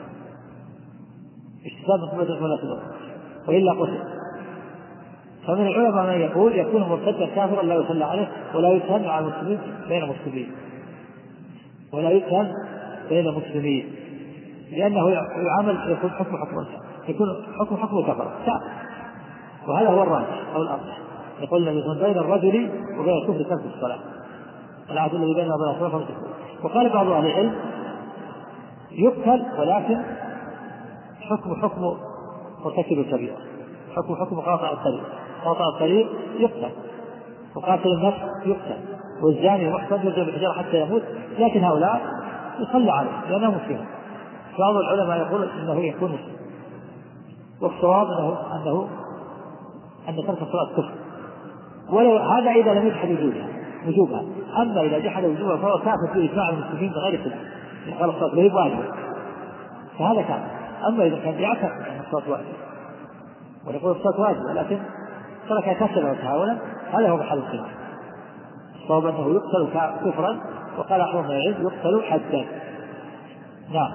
اشتباب مقبلة ولا تضر وإلا قتل. فمن العلماء من يقول يكون مرتدا كافرا لا يصلى عليه ولا يتهم على المسلمين بين المسلمين ولا يتهم بين المسلمين لأنه يعامل يكون يكون حكم كفر كافر. وهذا هو الراجح أو الأرجح. يقول يكون بين الرجل وبين الكفر ترك الصلاة العهد الذي بيننا وبين الصلاة فلا تكفر. وقال بعض أهل العلم يقتل ولكن حكم مرتكب الكبيرة حكم قاطع الطريق يقتل وقاتل النفس يقتل والزاني المحسن يضرب بالحجارة حتى يموت لكن هؤلاء يصلى عليه لأنه مسلم. بعض العلماء يقول إنه يكون مسلم والصواب أن ترك الصلاة كفر ولو هذا إذا لم يجحد وجوبها. أما إذا جحد وجوبها فهو كافر في إجماع المسلمين بغير خلاف قال الصلاة غير واجبة فهذا كافر. أما إذا كان يعتقد أن الصلاة واجبة ونقول الصلاة واجبة لكن ترك كسلا وتهاونا هذا هو محل الخلاف. الصواب أنه يقتل كفرا وقال أحمد العلم يقتل حدا. نعم.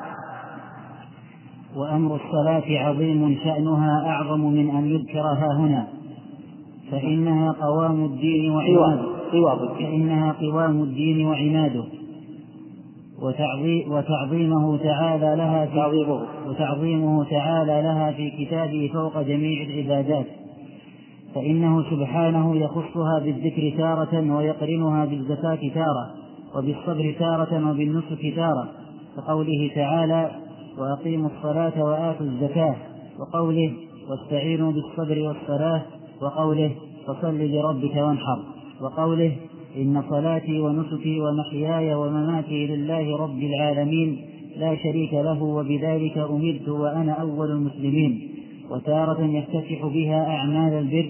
وأمر الصلاة عظيم شأنها أعظم من أن يذكرها هنا فإنها قوام الدين وعماده وتعظيمه تعالى لها في كتابه فوق جميع العبادات. فإنه سبحانه يخصها بالذكر تارة ويقرنها بالزكاة تارة وبالصبر تارة وبالنسك تارة كقوله تعالى وأقيموا الصلاة وآتوا الزكاة وقوله واستعينوا بالصبر والصلاة وقوله فصل لربك وانحر وقوله إن صلاتي ونسكي ومحياي ومماتي لله رب العالمين لا شريك له وبذلك أمرت وأنا أول المسلمين. وتارة يفتتح بها أعمال البر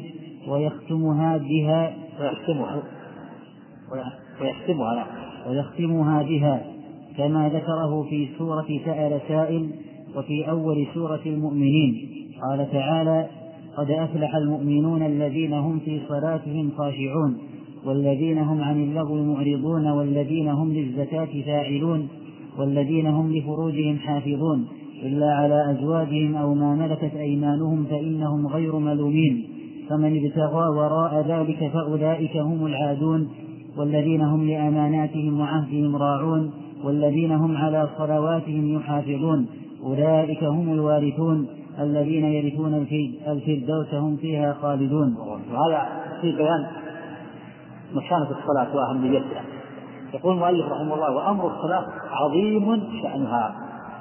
ويختمها بها كما ذكره في سورة سأل سائل وفي أول سورة المؤمنين قال تعالى قد أفلح المؤمنون الذين هم في صلاتهم خاشعون والذين هم عن اللغو معرضون والذين هم للزكاة فاعلون والذين هم لفروجهم حافظون إلا على أزواجهم أو ما ملكت أيمانهم فإنهم غير ملومين فمن ابتغى وراء ذلك فأولئك هم العادون والذين هم لأماناتهم وعهدهم راعون والذين هم على صلواتهم يحافظون أولئك هم الوارثون الذين يرثون الفردوس هم فيها خالدون. وهذا في بيان مكانة الصلاة وأهميتها. يقول المؤلف رحمه الله وأمر الصلاة عظيم شأنها.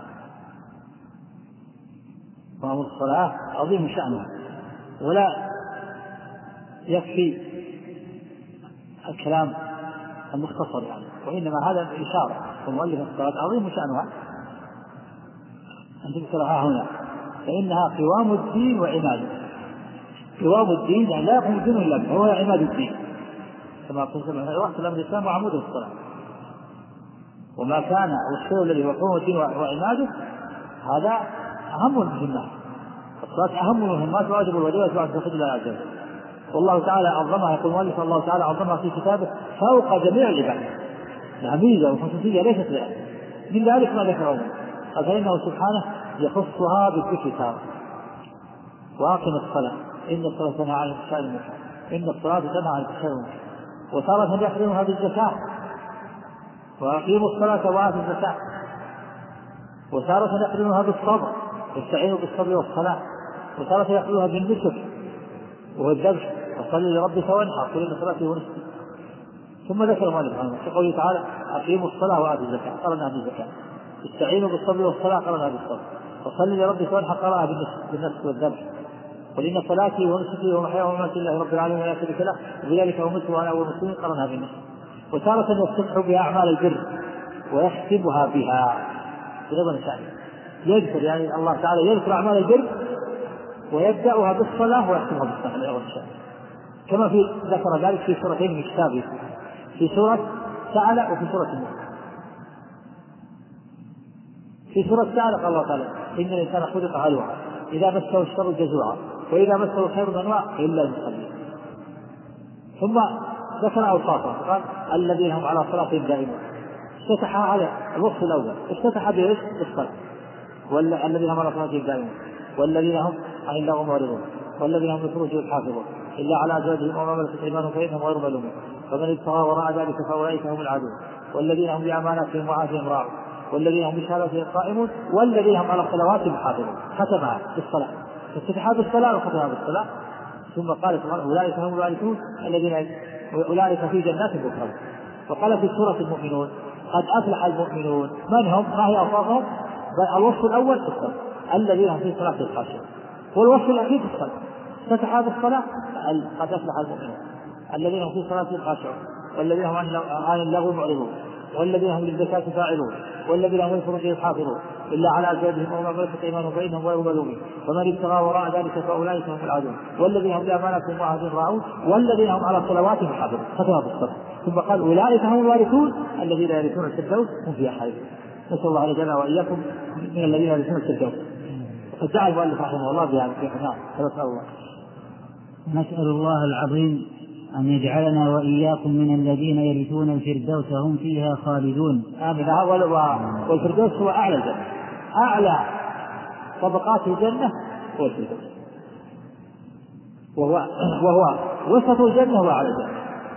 وأمر الصلاة عظيم شأنها ولا يكفي الكلام المختصر يعني وإنما هذا إشارة. المؤلف الصلاة عظيم شأنها أن تذكرها هنا فإنها قوام الدين وعماده. قوام الدين يعني لا يقوم الدين إلا به هو عماد الدين كما قلت رأس الأمر الإسلام وعموده الصلاة. وما كان والشيء الذي هو قوام الدين وعماده هذا أهم المهمات. الصلاة أهم المهمات واجب الواجبات بعد تخرج إلى الأجل. والله تعالى عظمها. يقول المؤلف الله تعالى عظمها في كتابه فوق جميع العباد لها ميزة وخصوصية ليست لها من ذلك ما ذكره قال فإنه سبحانه يخصها بالذكر تارة وأقم الصلاة إن الصلاة تنهى عن الفحشاء والمنكر إن الصلاة تنهى عن الفحشاء والمنكر. وتارة يقرنها بالزكاة وأقيموا الصلاة وآتوا الزكاة. وتارة يقرنها بالصبر واستعينوا بالصبر والصلاة. وتارة يقرنها بالنسك وهو الذبح وصل لربك وانحر قل إن صلاتي ونسكي. ثم ذكر المؤلف في قوله تعالى أقيموا الصلاة وآتوا الزكاة قرنها بالزكاة. استعينوا بالصبر والصلاة قرنها بالصبر. وصل لربك وانحر قرنها بالنسك والذبح. قل إن صلاتي ونسكي ومحياي ومماتي لله رب العالمين لا شريك له وبذلك أمرت وأنا أول المسلمين قرنها بالنسك. وتارة يفتتح بها أعمال البر ويختمها بها بغض شأنه. يذكر يعني الله تعالى يذكر أعمال البر ويبدأها بالصلاة ويختمها بالصلاة بغض شأنه كما ذكر ذلك في سورتين من كتابه في سورة سأل وفي سورة المؤمنين. في سورة سأل قال الله تعالى إن الإنسان خلق هلوعا إذا مسه الشر جزوعا وإذا مسه الخير منوعا إلا المصلين. ثم ذكر أوصافهم قال الذين هم على صلاتهم دائمون، افتتح على الوصف الأول افتتح به بالصلاة، والذين هم على صلاتهم دائمون، والذين هم عن اللغو معرضون، والذين هم لفروجهم حافظون إلا على أزواجهم أو ما ملكت أيمانهم فإنهم غير ملومين، فمن ابتغى وراء ذلك فأولئك هم العادون، والذين هم بأماناتهم وعهدهم راعون، والذين هم بشهادتهم قائمون، والذين هم على صلواتهم حافظون. ختمها بالصلاة، افتتحها بالصلاة وختمها بالصلاة. ثم قال سبحانه أولئك هم الوارثون الذين أولئك في جنات مكرمون. وقال في سورة المؤمنون قد أفلح المؤمنون. من هم؟ ما هي أوصافهم؟ الوصف الأول في الصلاة الذين هم في صلاة خاشعون، والوصف الأخير في الصلاة افتتح بالصلاة قد أفلح المؤمنون الذين هم في صلاة خاشعون، والذين هم عن اللغو معرضون، والذين هم للزكاة فاعلون، والذين هم لفروجهم حافظون إلا على أزواجهم أو ما ملكت أيمانهم فإنهم غير ملومين، فمن ابتغى وراء ذلك فأولئك هم العادون، والذين هم بأماناتهم وعهدهم راعون، والذين هم على صلواتهم حافظون. ختمها بالصلاة. ثم قال أولئك هم الوارثون الذين يرثون الفردوس هم فيها خالدون. نسأل الله يجعلنا وإياكم من الذين يرثون الفردوس. وقد دعا المؤلف رحمه الله بهذا. نعم. نسأل الله. نسأل الله العظيم أن يجعلنا وإياكم من الذين يرثون الفردوس هم فيها خالدون. آمين. والفردوس هو أعلى الجنة، أعلى طبقات الجنة هو الفردوس، وهو وسط الجنة وأعلى الجنة.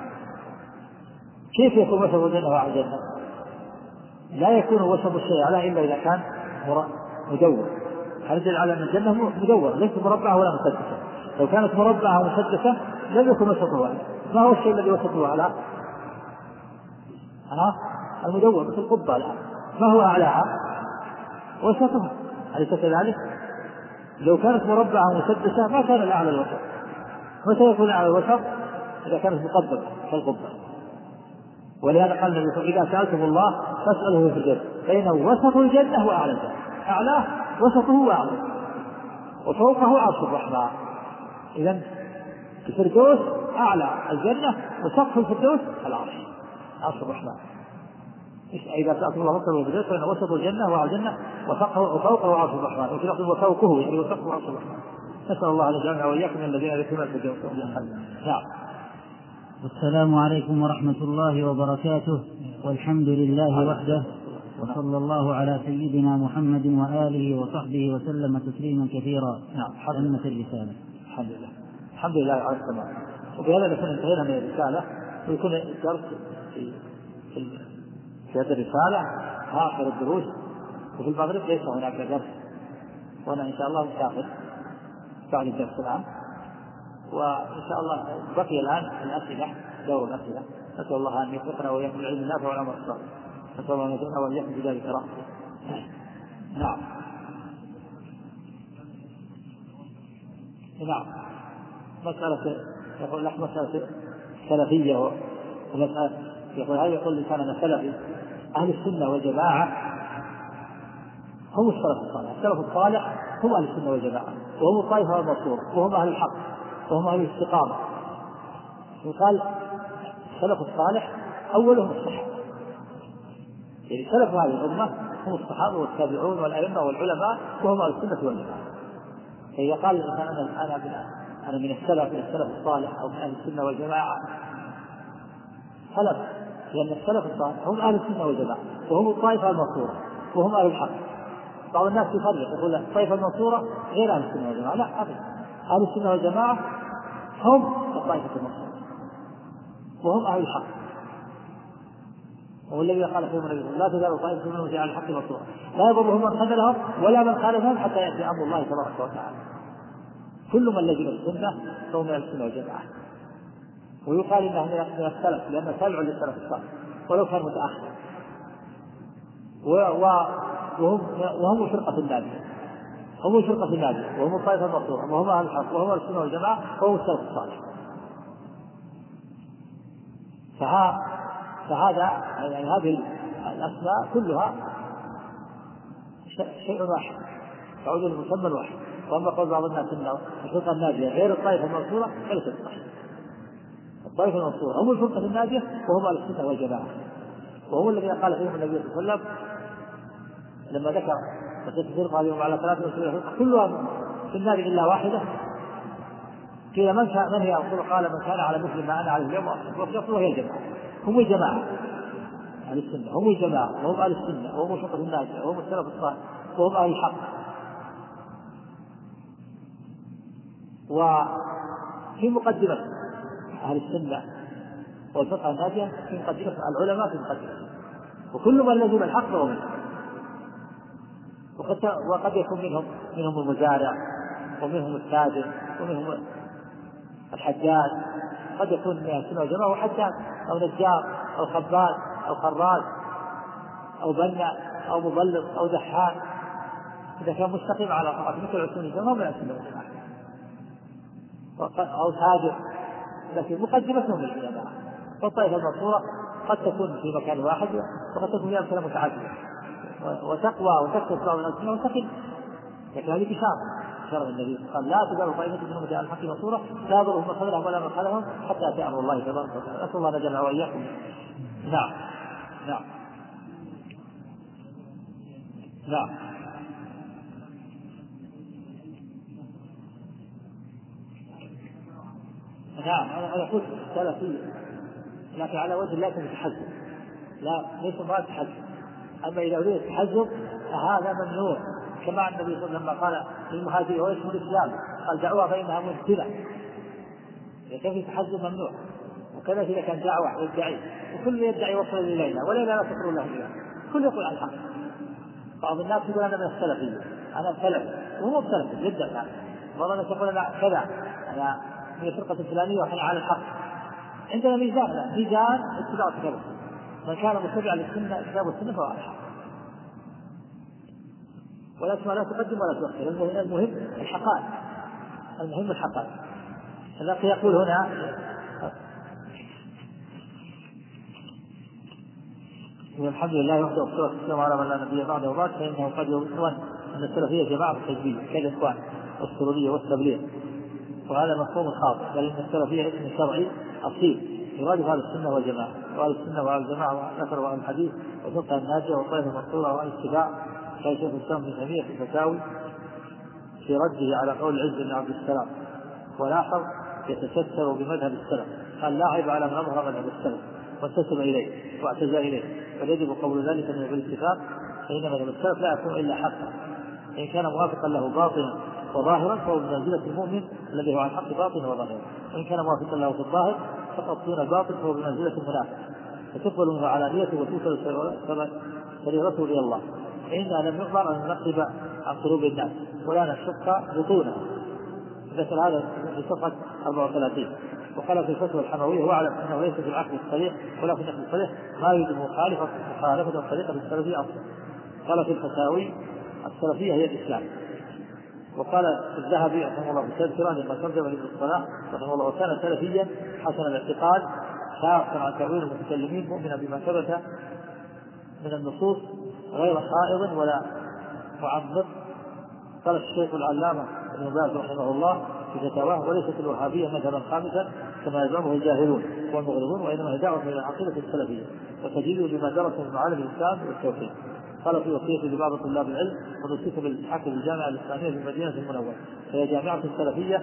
كيف يكون وسط الجنة وأعلى الجنة؟ لا يكون وسط الشيء أعلى إلا إذا كان مدور. هذا يدل على أن الجنة مدورة ليست مربعة ولا مسدسة. لو كانت مربعة ومسدسة لم يكن وسطها. ما هو الشيء الذي وسطه أعلى؟ المدور مثل القبة الآن. ما هو أعلاها؟ وسطها. أليس كذلك؟ لو كانت مربعة ومسدسة ما كان الأعلى الوسط. متى يكون أعلى الوسط؟ إذا كانت مقببة كالقبة. ولهذا قال النبي صلى الله عليه وسلم إذا سألتم الله فاسأله في الجنة فإنه وسط الجنة وأعلى الجنة. أعلاه وسطه وأعلى وفوقه عرش الرحمن. إذن الفردوس أعلى الجنة وسقف الفردوس العرش، عرش الرحمن. إذا سألتم الله فاسأله في الجنة فإنه وسط الجنة وأعلى الجنة وفوقه عرش الرحمن، وفي لفظ وفوقه يعني وسقفه عرش الرحمن. نسأل الله أن يجعلنا وإياكم من الذين يرثون الفردوس. نعم. السلام عليكم ورحمة الله وبركاته، والحمد لله وحده، وصلى الله على سيدنا محمد وآله وصحبه وسلم تسليما كثيرا. نعم. في الرسالة. الحمد لله. الحمد لله على السماء. وبهذا نكون انتهينا من الرسالة، ويكون الدرس في هذه الرسالة آخر الدروس، وفي المغرب ليس هناك درس، وأنا إن شاء الله مسافر بعد الدرس الآن، وإن شاء الله بقي الآن الأسئلة، دور الأسئلة. نسأل الله أن يوفقنا وإياكم العلم النافع والعمل الصالح. نسأل الله أن يجعلنا وإياكم في ذلك رحمة. نعم. نعم. مسألة يقول لك مسألة سلفية، ومسألة يقول هذا يقول لساننا سلفي. أهل السنة والجماعة هم السلف الصالح. السلف الصالح هم أهل السنة والجماعة، وهم الطائفة المنصورة، وهم أهل الحق، وهم أهل الاستقامة. وقال السلف الصالح أولهم الصحابة، يعني سلف هذه الأمة هم الصحابة والتابعون والأئمة والعلماء، وهم أهل السنة والجماعة. فإذا قال الإنسان أنا من السلف الصالح أو من أهل السنة والجماعة، سلف، لأن السلف الصالح هم أهل السنة والجماعة، وهم الطائفة المنصورة، وهم أهل الحق. بعض الناس يفرق يقول الطائفة المنصورة غير أهل السنة والجماعة. لا أبدا، أهل السنة والجماعة هم الطائفة المنصورة، وهم أهل الحق. وهو الذي قال فيهم النبي لا تزال طائفة منهم على الحق منصورة لا يضرهم من خذلهم ولا من خالفهم حتى يأتي أمر الله تبارك وتعالى. كل من لزم السنة فهو من السنة والجماعة. ويقال إنه من السلف لأنه تابع للسلف الصالح ولو كان متأخر. وهم الفرقة الناجية، هم الفرقة الناجية، وهم الطائفة المنصورة، وهم أهل الحق، وهم السنة والجماعة، وهم السلف الصالح. فهذا يعني هذه الأسماء كلها شيء واحد، تعود للمسمى الواحد. وأما قول بعض الناس إن الفرقة الناجية غير الطائفة المنصورة فليس صحيح. الطائفة المنصورة هم الفرقة الناجية وهم أهل السنة والجماعة، وهو الذي قال فيهم النبي صلى الله عليه وسلم لما ذكر الفرقة اليوم على 23 فرقة كلها في النار إلا واحدة، قيل من هي أصول؟ قال من كان على مثل ما أنا عليه اليوم وأصحابي وهي الجماعة. هم الجماعة أهل السنة، هم الجماعة وهم أهل السنة وهم شطر الناس وهم السلف الصالح وهم أهل الحق. وفي مقدمة أهل السنة والفقه الناجية في مقدمة العلماء في مقدمة، وكل من لزم الحق فهو منهم. وقد يكون منهم المزارع ومنهم التاجر ومنهم الحجاج، قد يكون من السنة والجماعة وحجاج أو نجار أو خباز أو خراج أو بناء أو مبلغ أو دحان، إذا كان مستقيم على طاعة مثل السنة والجماعة من السنة والجماعة، أو تاجر لكن مقدمتهم للجماعة. فالطائفة المنصورة قد تكون في مكان واحد وقد تكون في أمثلة متعددة وتقوى وتكتب بعض الناس وتقل، لكن هذه بشارة النبي قال لا تزال طائفة منهم على الحق منصورة لا يضرهم من خذلهم ولا من خذلهم حتى يأتي أمر الله تبارك وتعالى. نسأل الله نجمع وإياكم. نعم نعم نعم نعم. أنا قلت سلفية لكن على وجه لا تتحزب، لا ليس ما تحزب. أما إذا أريد التحزب فهذا ممنوع، كما النبي صلى الله عليه وسلم قال للمهاجرين هو اسم الإسلام قال دعوة فإنها منتنة، كيف التحزب ممنوع. وكذا إذا كان دعوة يدعي وكل يدعي وصل إلينا ولينا لا تقول له إلينا، كل يقول عن الحق. بعض الناس يقول أنا من السلفية أنا سلفي وهو سلفي جدا يعني، بعض الناس يقول أنا كذا أنا من الفرقة الفلانية وحنا على الحق. عندنا ميزان، لا ميزان اتباع كذا، من كان متبعا للسنة كتاب السنة فهو على الحق، والأسماء لا تقدم ولا تؤخر. المهم الحقائق، المهم الحقائق. الذي يقول هنا الحمد لله وحده والصلاة والسلام على من لا نبي بعده وبعد، فإنه قد يظن أن السلفية جماعة التجديد كالإخوان والسرورية والتبليغ، وهذا مفهوم خاطئ، بل إن السلفية اسم شرعي أصيل يراد أهل السنة والجماعة، وأهل السنة وأهل الجماعة ذكر وأهل الحديث والفقه الناجية والطائفة المنصورة وأهل الاتباع، كان شيخ الإسلام ابن تيمية في الفتاوي في رده على قول العز بن عبد السلام. ولاحظ يتستر بمذهب السلف، قال لا عيب على من أظهر مذهب السلف وانتسب إليه واعتزى إليه، فيجب قول ذلك من بالاتفاق، فإن مذهب السلف لا يكون إلا حقا، إن كان موافقا له باطنا وظاهرا فهو بمنزلة المؤمن الذي هو عن حق باطنا وظاهرا، وإن كان موافقا له في الظاهر فقط دون الباطن فهو بمنزلة المنافق، فتقبل منه علانيته وتوصل سريرته إلى الله. فإننا لم نؤمر أن ننقب عن قلوب الناس ولا نشق بطونها. ذكر هذا في صفحة 34. وقال في الفتوى الحموية واعلم أنه ليس في العقل الصريح ولا في النقل الصريح ما يوجب مخالفة الطريقة السلفية أصلا. قال في الفتاوي السلفية هي الإسلام. وقال الذهبي رحمه الله تذكرا لما ترجم لابن الصلاح رحمه الله وكان سلفيا حسن الاعتقاد خاصا عن تأويل المتكلمين مؤمنا بما ثبت من النصوص غير خائض ولا معمق. قال الشيخ العلامة ابن باز رحمه الله في فتاواه وليست الوهابية مذهبا خامسا كما يزعمه الجاهلون والمغرضون، وإنما هي دعوة إلى العقيدة السلفية وتجديد بما درس من معالم الإسلام والتوحيد. قال في وصية لبعض طلاب العلم ونصيحة بالإلحاق بالجامعة الإسلامية في المدينة المنورة، فهي جامعة سلفية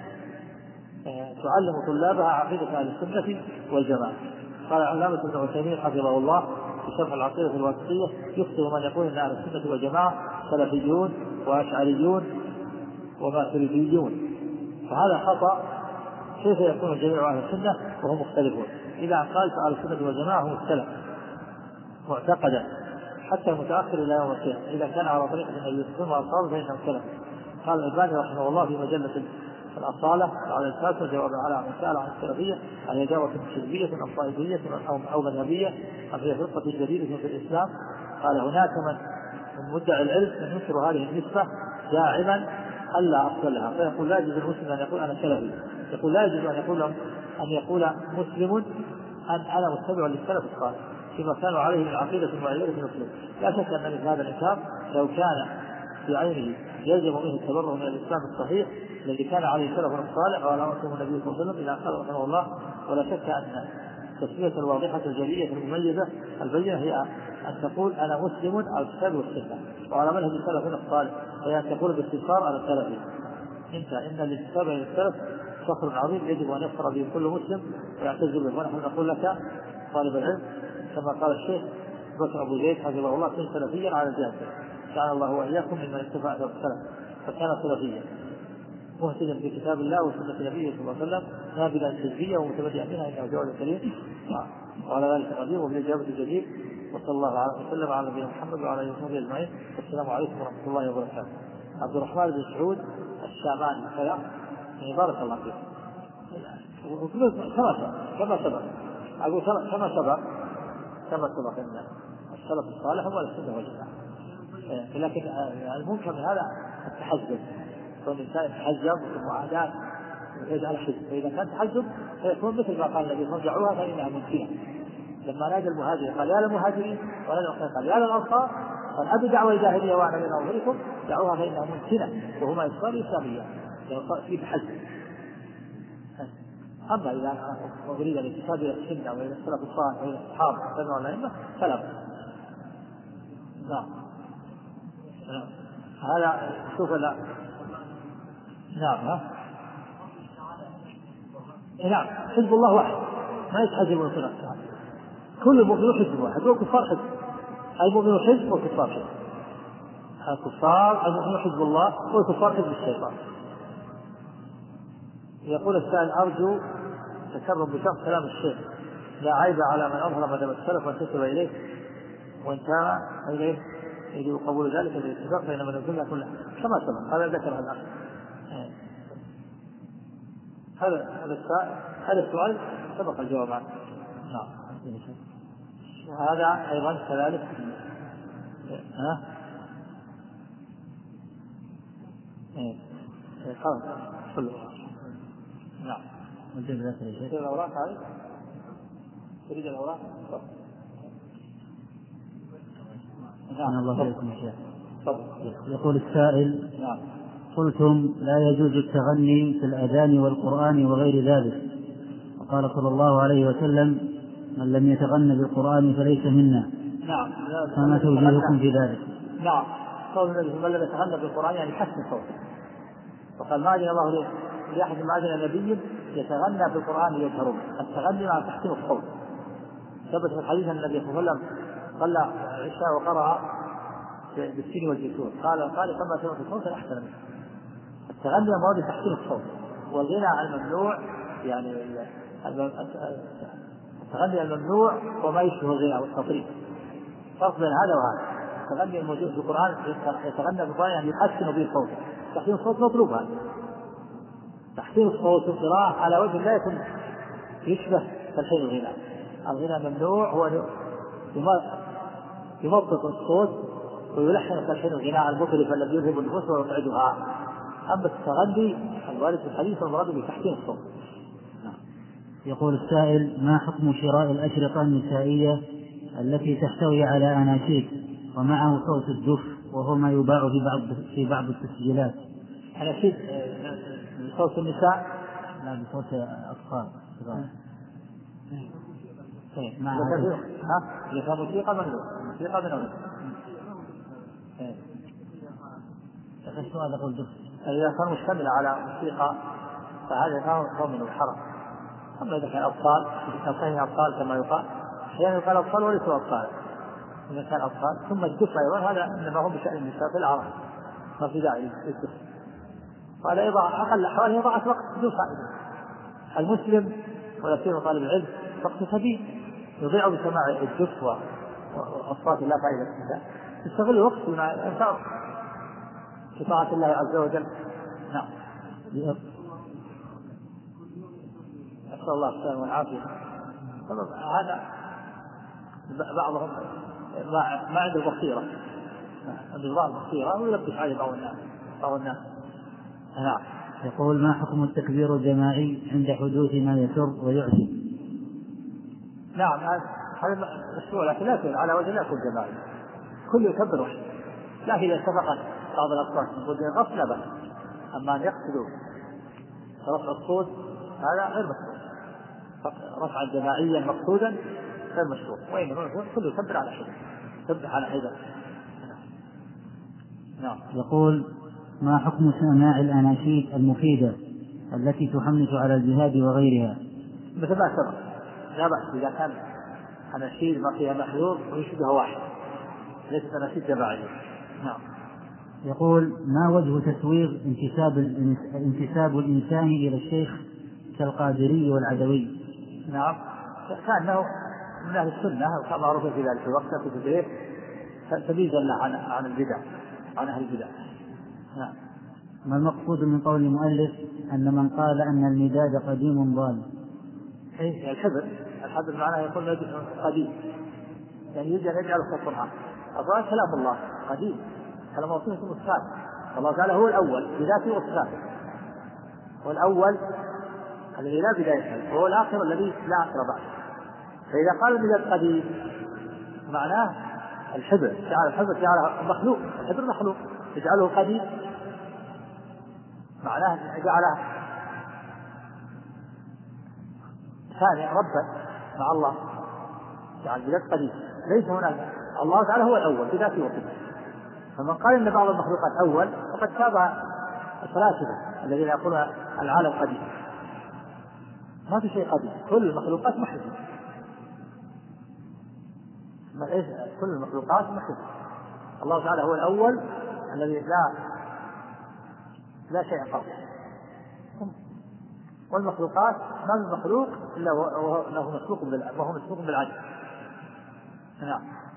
تعلم طلابها عقيدة أهل السنة والجماعة. قال علامة ابن عثيمين حفظه الله في شرح العقيدة الواسطية يخطئ من يقول أن أهل السنة والجماعة سلفيون وأشعريون وماتريديون، فهذا خطأ. كيف يكون الجميع أهل السنة وهم مختلفون؟ إذا قال أهل السنة والجماعة هم السلف معتقدا حتى المتأخر إلى يوم القيامة، إذا كان على طريقة النبي صلى الله عليه وسلم فإنهم سلف. قال الألباني رحمه الله في مجلة الأصالة على الفاتحة جواب على مسألة عن السلفية هل هي دعوة حزبية أم طائفية أو مذهبية أم هي فرقة جديدة في الإسلام؟ قال هناك من مدعي العلم من ينكر هذه النسبة داعما ألا أصل لها، فيقول لا يجوز المسلم أن يقول أنا سلفي، يقول لا يجوز أن يقول مسلم أن أنا متبع للسلف الصالح فيما كانوا عليه من العقيدة المعينة في المسلم. لا شك أن مثل هذا الإنكار لو كان في عينه يلزم منه التبرع من الإسلام الصحيح الذي كان عليه سلفنا الصالح وعلى رسول النبي صلى الله عليه وسلم إلى قال رحمه الله. ولا شك أن التسمية الواضحة الجلية المميزة البينة هي أن تقول أنا مسلم على الكتاب والسنة وعلى منهج سلفنا الصالح، وهي أن تقول باختصار أنا سلفي. إن الاتباع للسلف فخر عظيم يجب أن يفخر به كل مسلم ويعتز به. ونحن نقول لك طالب العلم كما قال الشيخ بكر أبو زيد حفظه الله كن سلفيا على الجهة، جعل الله وإياكم ممن اتبع السلف فكان سلفيا مهتدا في كتاب الله وسنة نبيه صلى الله عليه وسلم نابلا الحزبية ومتبدعا منها إنه جواد كريم وعلى ذلك قدير وبالإجابة الجديد. وصلى الله وسلم على نبينا محمد وعلى آله وصحبه أجمعين. والسلام عليكم ورحمة الله وبركاته. عبد الرحمن بن سعود الشاماني كذا بارك الله فيك كما سبق أقول كما سبق أن السلف الصالح هو السنة والجماعة. لكن الممكن من هذا التحزب، كون الإنسان يتحزب ومعاداة يجعل حزب، فإذا كان تحزب فيكون مثل ما قال النبي فارجعوها فإنها منتنة. لما نادى المهاجرين قال يا للمهاجرين ولا للأنصار قال يا للأنصار قال أبي دعوة جاهلية وأنا من أظهركم دعوها فإنها منتنة وهما إسلام إسلامية في تحزب. أما إذا أريد الانتساب إلى السنة وإلى السلف الصالح وإلى الصحابة والأئمة فلا. نعم هذا شوف لا نعم نعم حزب الله واحد ما يتحزب من صنع كل المؤمنون حزب واحد والكفار حزب. المؤمنون حزب والكفار حزب. الكفار المؤمنون حزب الله والكفار حزب الشيطان. يقول السائل أرجو تكرم بشرح كلام الشيخ لا عيب على من أظهر مدام السلف وانتسب إليه وإن كان إليه يجب قبول ذلك بالاتفاق فإن من الجملة كلها كما سبق. هذا ذكر الأخ هذا السؤال سبق الجواب عنه. نعم وهذا أيضا كذلك نعم تريد الأوراق هذه تريد الأوراق نعم الله عليكم يا شيخ. يقول السائل نعم قلتم لا يجوز التغني في الأذان والقرآن وغير ذلك وقال صلى الله عليه وسلم من لم يتغنى بالقرآن فليس منا. نعم فما توجيهكم في ذلك؟ نعم قول النبي من لم يتغنى بالقرآن يعني حسن صوته. وقال ما أذن الله لأحد ما أذن نبي يتغنى بالقرآن يجهر التغني مع تحسين الصوت. ثبت في الحديث أن النبي صلى الله عليه وسلم صلى العشاء وقرأ بالسين والجسور قال كما سمعت الصوت أحسن منه. التغني مراد تحسين الصوت والغنى الممنوع يعني التغني الممنوع وما يشبه الغنى والتطريب. فرق بين هذا وهذا. التغني الموجود في القرآن يتغنى بالقرآن يعني يحسن به صوته. تحسين الصوت مطلوب هذا. تحسين الصوت والقراءة على وجه لا يكون يشبه تلحين الغناء. الغناء ممنوع هو يمطط الصوت ويلحن تلحين الغناء المطرب الذي يذهب النفوس ويقعدها. أما التغني الوارد في الحديث المراد بتحسين الصوت. يقول السائل ما حكم شراء الأشرطة النسائية التي تحتوي على أناشيد ومعه صوت الدف وهو ما يباع في بعض التسجيلات؟ أناشيد بصوت النساء لا بصوت أطفال مع موسيقى من السؤال يقول دف إذا كان مشتمل على موسيقى فهذا كان من الحرام. أما إذا كان أطفال كما يقال أحيانا يقال أطفال وليسوا أطفال. إذا كان أطفال ثم الدف أيضا هذا إنما هو بشأن النساء في العرب ما في داعي للدف. وهذا يضع أقل أحوال يضع وقت بدون فائدة. المسلم ولا سيما طالب العلم وقت سبيل يضيع بسماع الدف وأصوات لا فائدة فيها. يستغل الوقت بما ينفع في طاعة الله عز وجل. نعم نسأل الله السلامة والعافية. هذا بعضهم ما عنده بصيرة عنده بعض بصيرة ويلبس عليه بعض الناس. نعم. يقول ما حكم التكبير الجماعي عند حدوث ما يسر ويعجب؟ نعم هذا مشروع لكن لا يكون على وجه لا يكون جماعي كل يكبر وحده. لكن إذا اتفقت بعض الأصوات من ضمن غفلة بس. أما أن يقصدوا رفع الصوت هذا غير مشروع. رفعا جماعيا مقصودا غير مشروع. وإنما كل يكبر على حدة يسبح على حدة. نعم. يقول ما حكم سماع الأناشيد المفيدة التي تحمس على الجهاد وغيرها. مثل ما سبق لا بأس إذا كان أناشيد ما فيها مخلوق ويشبه واحد ليس أناشيد تبعية. نعم. يقول: ما وجه تسويغ انتساب الإنسان إلى الشيخ كالقادري والعدوي؟ نعم، كأنه من أهل السنة وكان معروف في ذلك الوقت في تدريس تمييزا له عن البدع، عن أهل البدع. نعم. ما المقصود من قول المؤلف أن من قال أن المداد قديم ضال؟ الحبر معناه يقول قديم، يعني يجعله في القرآن. القرآن كلام الله قديم، كلام الله اسمه الثابت، الله تعالى هو الأول بذاته والثابت، والأول الذي لا بداية له، وهو الآخر الذي لا آخر بعده. فإذا قال المداد قديم معناه الحبر، جعل الحبر جعله مخلوق، الحبر مخلوق يجعله قديم معناه جعله ثاني ربا مع الله، جعل المداد قديم. ليس هناك، الله تعالى هو الأول بذاته وصفته. فمن قال إن بعض المخلوقات أول فقد شابه الفلاسفة الذين يقولون العالم قديم. ما في شيء قديم، كل المخلوقات محدثة، كل المخلوقات محدثة. الله تعالى هو الأول الذي لا شيء قبله، والمخلوقات ما من مخلوق إلا وهو مسبوق بالعدل. نعم.